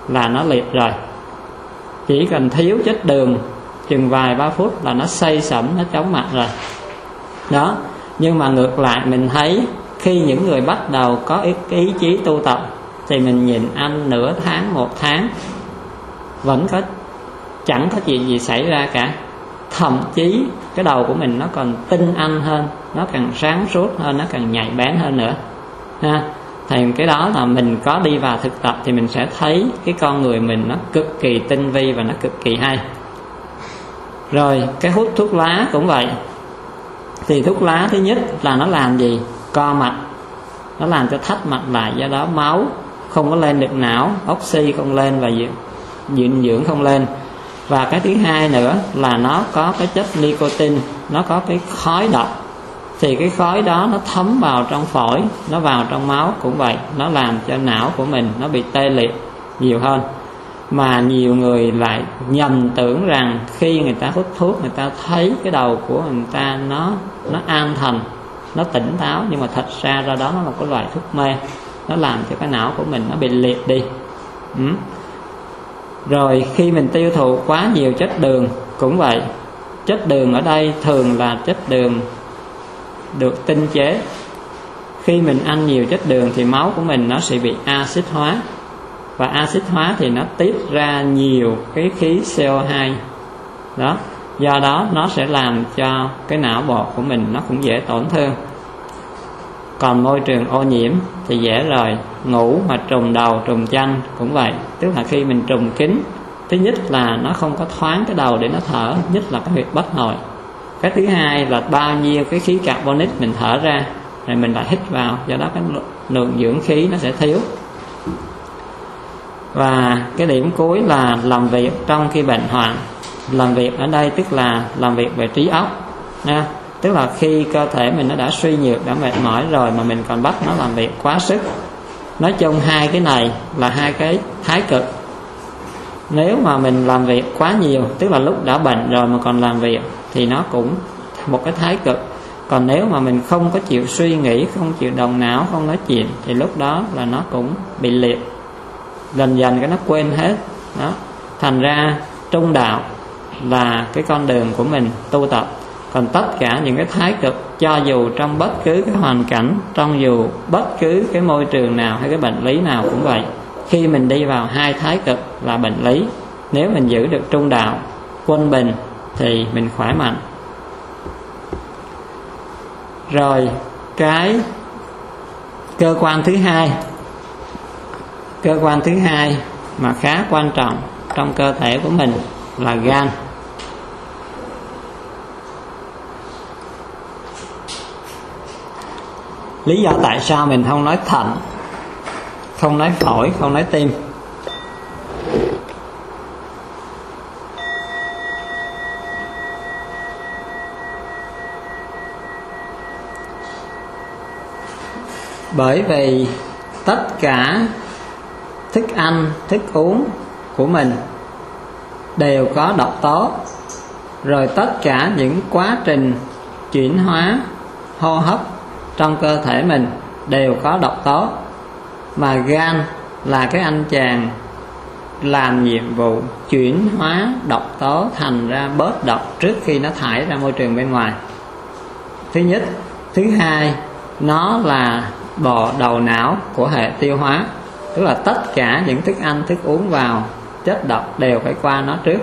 là nó liệt rồi. Chỉ cần thiếu chất đường chừng vài ba phút là nó say sẩm, nó chóng mặt rồi đó. Nhưng mà ngược lại mình thấy khi những người bắt đầu có ý chí tu tập thì mình nhìn ăn nửa tháng, một tháng vẫn chẳng có chuyện gì xảy ra cả. Thậm chí cái đầu của mình nó còn tinh anh hơn, nó càng sáng suốt hơn, nó càng nhạy bén hơn nữa ha. Thì cái đó là mình có đi vào thực tập thì mình sẽ thấy cái con người mình nó cực kỳ tinh vi và nó cực kỳ hay. Rồi cái hút thuốc lá cũng vậy. Thì thuốc lá thứ nhất là nó làm gì? Co mạch, nó làm cho thắt mạch lại, do đó máu không có lên được não, oxy không lên và dinh dưỡng không lên. Và cái thứ hai nữa là nó có cái chất nicotine, nó có cái khói độc. Thì cái khói đó nó thấm vào trong phổi, nó vào trong máu cũng vậy, nó làm cho não của mình nó bị tê liệt nhiều hơn. Mà nhiều người lại nhầm tưởng rằng khi người ta hút thuốc, người ta thấy cái đầu của người ta nó an thần, nó tỉnh táo. Nhưng mà thật ra đó là một cái loại thuốc mê, nó làm cho cái não của mình nó bị liệt đi. Rồi khi mình tiêu thụ quá nhiều chất đường cũng vậy. Chất đường ở đây thường là chất đường được tinh chế. Khi mình ăn nhiều chất đường thì máu của mình nó sẽ bị axit hóa, và axit hóa thì nó tiết ra nhiều cái khí CO2 đó. Do đó nó sẽ làm cho cái não bộ của mình nó cũng dễ tổn thương. Còn môi trường ô nhiễm thì dễ rồi. Ngủ mà trùng đầu trùng chân cũng vậy. Tức là khi mình trùng kín, thứ nhất là nó không có thoáng cái đầu để nó thở, nhất là cái huyệt bất hội. Cái thứ hai là bao nhiêu cái khí carbonic mình thở ra rồi mình lại hít vào, do đó cái lượng dưỡng khí nó sẽ thiếu. Và cái điểm cuối là làm việc trong khi bệnh hoạn. Làm việc ở đây tức là làm việc về trí óc nha. Tức là khi cơ thể mình nó đã suy nhược, đã mệt mỏi rồi mà mình còn bắt nó làm việc quá sức. Nói chung hai cái này là hai cái thái cực. Nếu mà mình làm việc quá nhiều, tức là lúc đã bệnh rồi mà còn làm việc, thì nó cũng một cái thái cực. Còn nếu mà mình không có chịu suy nghĩ, không chịu động não, không nói chuyện, thì lúc đó là nó cũng bị liệt. Dần dần cái nó quên hết đó. Thành ra trung đạo là cái con đường của mình tu tập. Còn tất cả những cái thái cực, cho dù trong bất cứ cái hoàn cảnh, trong dù bất cứ cái môi trường nào hay cái bệnh lý nào cũng vậy, khi mình đi vào hai thái cực là bệnh lý, nếu mình giữ được trung đạo, quân bình thì mình khỏe mạnh. Rồi cái cơ quan thứ hai mà khá quan trọng trong cơ thể của mình là gan. Lý do tại sao mình không nói thận, không nói phổi, không nói tim? Bởi vì tất cả thức ăn, thức uống của mình đều có độc tố. Rồi tất cả những quá trình chuyển hóa hô hấp trong cơ thể mình đều có độc tố. Mà gan là cái anh chàng làm nhiệm vụ chuyển hóa độc tố thành ra bớt độc trước khi nó thải ra môi trường bên ngoài. Thứ nhất. Thứ hai, nó là bộ đầu não của hệ tiêu hóa. Tức là tất cả những thức ăn, thức uống vào, chất độc đều phải qua nó trước.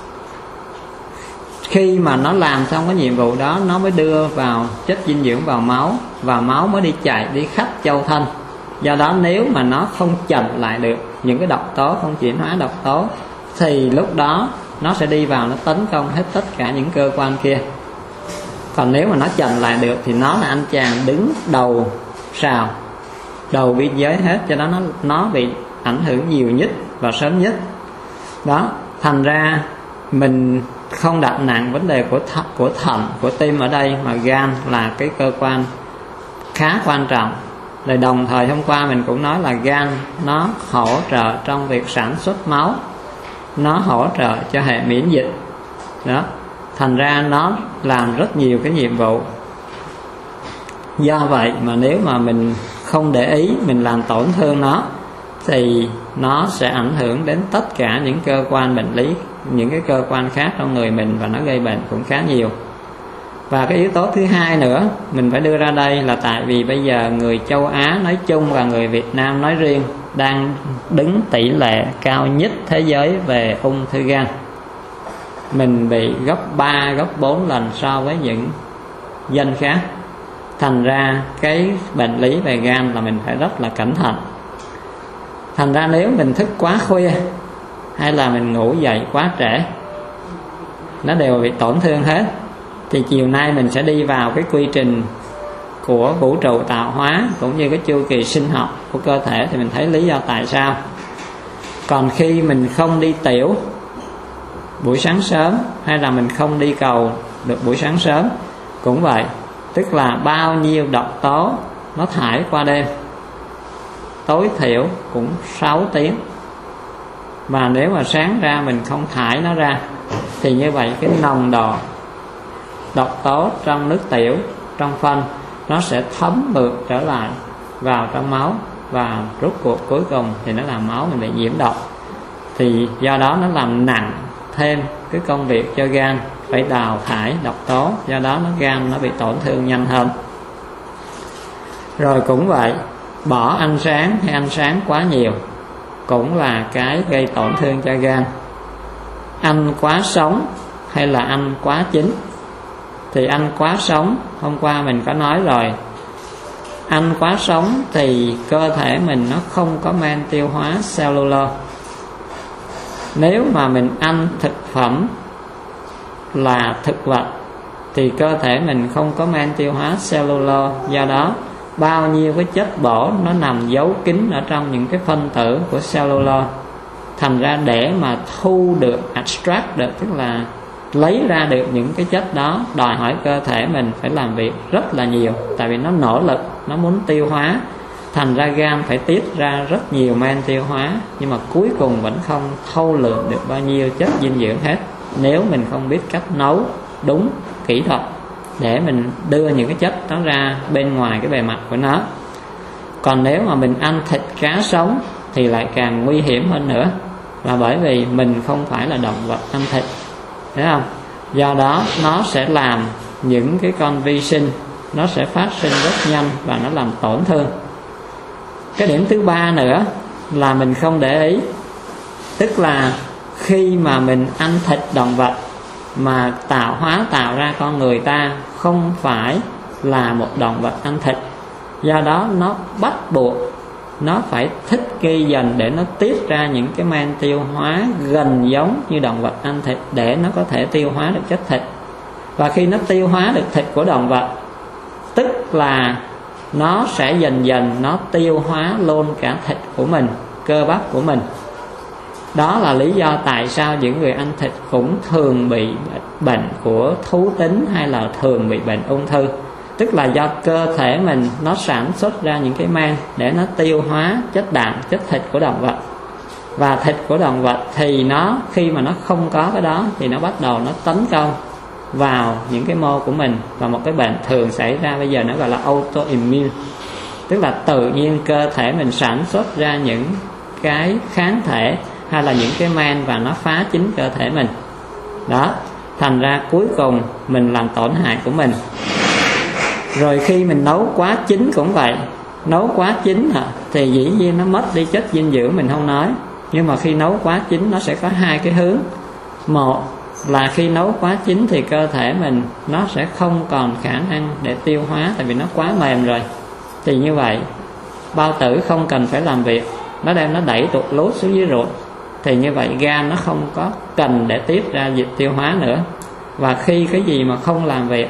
Khi mà nó làm xong cái nhiệm vụ đó, nó mới đưa vào chất dinh dưỡng vào máu, và máu mới đi chạy, đi khắp châu thân. Do đó nếu mà nó không chặn lại được những cái độc tố, không chuyển hóa độc tố, thì lúc đó nó sẽ đi vào, nó tấn công hết tất cả những cơ quan kia. Còn nếu mà nó chặn lại được thì nó là anh chàng đứng đầu sào, đầu biên giới hết. Cho đó nó bị ảnh hưởng nhiều nhất và sớm nhất đó. Thành ra mình không đặt nặng vấn đề của thận, của tim ở đây, mà gan là cái cơ quan khá quan trọng. Rồi đồng thời hôm qua mình cũng nói là gan nó hỗ trợ trong việc sản xuất máu, nó hỗ trợ cho hệ miễn dịch đó. Thành ra nó làm rất nhiều cái nhiệm vụ. Do vậy mà nếu mà mình không để ý, mình làm tổn thương nó, thì nó sẽ ảnh hưởng đến tất cả những cơ quan bệnh lý, những cái cơ quan khác trong người mình, và nó gây bệnh cũng khá nhiều. Và cái yếu tố thứ hai nữa mình phải đưa ra đây là tại vì bây giờ người châu Á nói chung và người Việt Nam nói riêng đang đứng tỷ lệ cao nhất thế giới về ung thư gan. Mình bị gấp 3, gấp 4 lần so với những dân khác. Thành ra cái bệnh lý về gan là mình phải rất là cẩn thận. Thành ra nếu mình thức quá khuya hay là mình ngủ dậy quá trễ, nó đều bị tổn thương hết. Thì chiều nay mình sẽ đi vào cái quy trình của vũ trụ tạo hóa cũng như cái chu kỳ sinh học của cơ thể, thì mình thấy lý do tại sao. Còn khi mình không đi tiểu buổi sáng sớm, hay là mình không đi cầu được buổi sáng sớm cũng vậy, tức là bao nhiêu độc tố nó thải qua đêm, tối thiểu cũng 6 tiếng. Mà nếu mà sáng ra mình không thải nó ra thì như vậy cái nồng độ độc tố trong nước tiểu, trong phân, nó sẽ thấm mượt trở lại vào trong máu, và rốt cuộc cuối cùng thì nó làm máu mình bị nhiễm độc. Thì do đó nó làm nặng thêm cái công việc cho gan phải đào thải độc tố, do đó gan nó bị tổn thương nhanh hơn. Rồi cũng vậy, bỏ ăn sáng hay ăn sáng quá nhiều cũng là cái gây tổn thương cho gan. Ăn quá sống hay là ăn quá chín. Thì ăn quá sống, hôm qua mình có nói rồi, ăn quá sống thì cơ thể mình nó không có men tiêu hóa cellular. Nếu mà mình ăn thực phẩm là thực vật thì cơ thể mình không có men tiêu hóa cellular, do đó bao nhiêu cái chất bổ nó nằm giấu kín ở trong những cái phân tử của cellular. Thành ra để mà thu được, extract được, tức là lấy ra được những cái chất đó, đòi hỏi cơ thể mình phải làm việc rất là nhiều. Tại vì nó nỗ lực, nó muốn tiêu hóa, thành ra gan phải tiết ra rất nhiều men tiêu hóa, nhưng mà cuối cùng vẫn không thâu lượm được bao nhiêu chất dinh dưỡng hết, nếu mình không biết cách nấu đúng kỹ thuật để mình đưa những cái chất đó ra bên ngoài cái bề mặt của nó. Còn nếu mà mình ăn thịt cá sống thì lại càng nguy hiểm hơn nữa, là bởi vì mình không phải là động vật ăn thịt, thấy không? Do đó nó sẽ làm những cái con vi sinh nó sẽ phát sinh rất nhanh và nó làm tổn thương. Cái điểm thứ ba nữa là mình không để ý, tức là khi mà mình ăn thịt động vật mà tạo ra con người ta không phải là một động vật ăn thịt, do đó nó bắt buộc nó phải thích nghi dần để nó tiết ra những cái men tiêu hóa gần giống như động vật ăn thịt để nó có thể tiêu hóa được chất thịt. Và khi nó tiêu hóa được thịt của động vật, tức là nó sẽ dần dần nó tiêu hóa luôn cả thịt của mình, cơ bắp của mình. Đó là lý do tại sao những người ăn thịt cũng thường bị bệnh của thú tính hay là thường bị bệnh ung thư. Tức là do cơ thể mình nó sản xuất ra những cái men để nó tiêu hóa chất đạm, chất thịt của động vật. Và thịt của động vật thì nó khi mà nó không có cái đó thì nó bắt đầu nó tấn công vào những cái mô của mình. Và một cái bệnh thường xảy ra bây giờ nó gọi là autoimmune, tức là tự nhiên cơ thể mình sản xuất ra những cái kháng thể hay là những cái men và nó phá chính cơ thể mình. Đó, thành ra cuối cùng mình làm tổn hại của mình. Rồi khi mình nấu quá chín cũng vậy. Nấu quá chín thì dĩ nhiên nó mất đi chất dinh dưỡng mình không nói, nhưng mà khi nấu quá chín nó sẽ có hai cái hướng. Một là khi nấu quá chín thì cơ thể mình nó sẽ không còn khả năng để tiêu hóa, tại vì nó quá mềm rồi. Thì như vậy bao tử không cần phải làm việc, nó đem nó đẩy tụt lút xuống dưới ruột. Thì như vậy gan nó không có cần để tiết ra dịch tiêu hóa nữa. Và khi cái gì mà không làm việc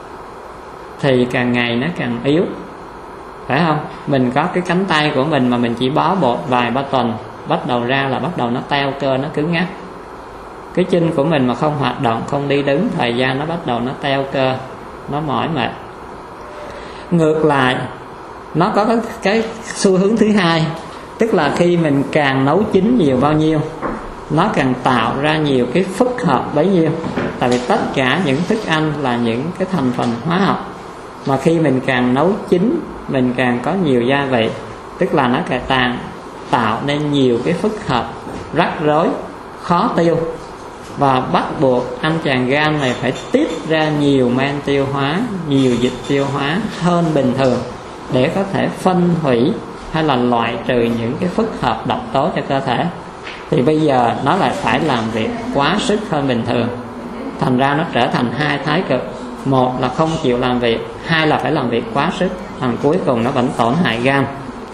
thì càng ngày nó càng yếu, phải không? Mình có cái cánh tay của mình mà mình chỉ bó bột vài ba tuần, bắt đầu ra là bắt đầu nó teo cơ, nó cứng ngắc. Cái chân của mình mà không hoạt động, không đi đứng, thời gian nó bắt đầu nó teo cơ, nó mỏi mệt. Ngược lại, nó có cái xu hướng thứ hai, tức là khi mình càng nấu chín nhiều bao nhiêu, nó càng tạo ra nhiều cái phức hợp bấy nhiêu. Tại vì tất cả những thức ăn là những cái thành phần hóa học, mà khi mình càng nấu chín, mình càng có nhiều gia vị, tức là nó càng tạo nên nhiều cái phức hợp rắc rối khó tiêu, và bắt buộc anh chàng gan này phải tiết ra nhiều men tiêu hóa, nhiều dịch tiêu hóa hơn bình thường để có thể phân hủy hay là loại trừ những cái phức hợp độc tố cho cơ thể. Thì bây giờ nó lại phải làm việc quá sức hơn bình thường, thành ra nó trở thành hai thái cực. Một là không chịu làm việc, hai là phải làm việc quá sức, thành cuối cùng nó vẫn tổn hại gan.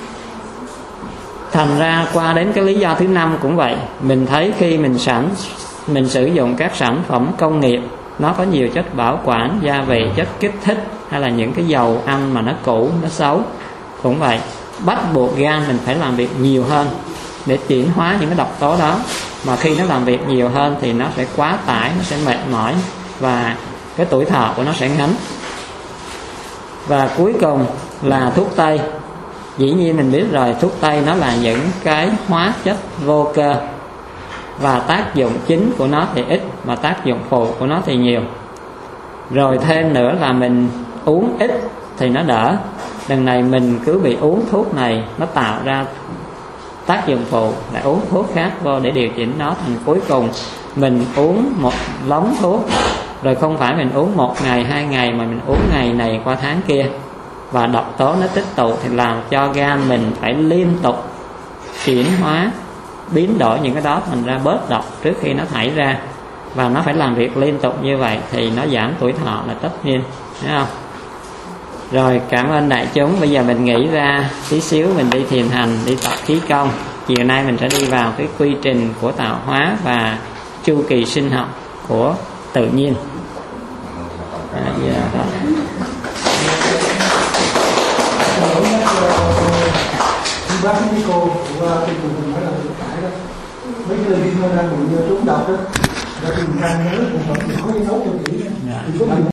Thành ra qua đến cái lý do thứ 5 cũng vậy. Mình thấy khi mình sử dụng các sản phẩm công nghiệp, nó có nhiều chất bảo quản, gia vị, chất kích thích, hay là những cái dầu ăn mà nó cũ, nó xấu, cũng vậy, bắt buộc gan mình phải làm việc nhiều hơn để chuyển hóa những cái độc tố đó. Mà khi nó làm việc nhiều hơn thì nó sẽ quá tải, nó sẽ mệt mỏi, và cái tuổi thọ của nó sẽ ngắn. Và cuối cùng là thuốc tây. Dĩ nhiên mình biết rồi, thuốc tây nó là những cái hóa chất vô cơ, và tác dụng chính của nó thì ít mà tác dụng phụ của nó thì nhiều. Rồi thêm nữa là mình uống ít thì nó đỡ. Đằng này mình cứ bị uống thuốc này, nó tạo ra tác dụng phụ, lại uống thuốc khác vô để điều chỉnh nó, thành cuối cùng mình uống một lóng thuốc, rồi không phải mình uống 1 ngày 2 ngày mà mình uống ngày này qua tháng kia, và độc tố nó tích tụ thì làm cho gan mình phải liên tục chuyển hóa, biến đổi những cái đó thành ra bớt độc trước khi nó thải ra, và nó phải làm việc liên tục như vậy thì nó giảm tuổi thọ là tất nhiên, thấy không? Rồi, cảm ơn đại chúng. Bây giờ mình nghĩ ra tí xíu mình đi thiền hành, đi tập khí công. Chiều nay mình sẽ đi vào cái quy trình của tạo hóa và chu kỳ sinh học của tự nhiên. Bác với cô qua cái vùng phải là tự cãi đó, mấy người đi ra bụi trúng độc đó, ra tìm ra nhớ cũng phải nói với nấu cho kỹ.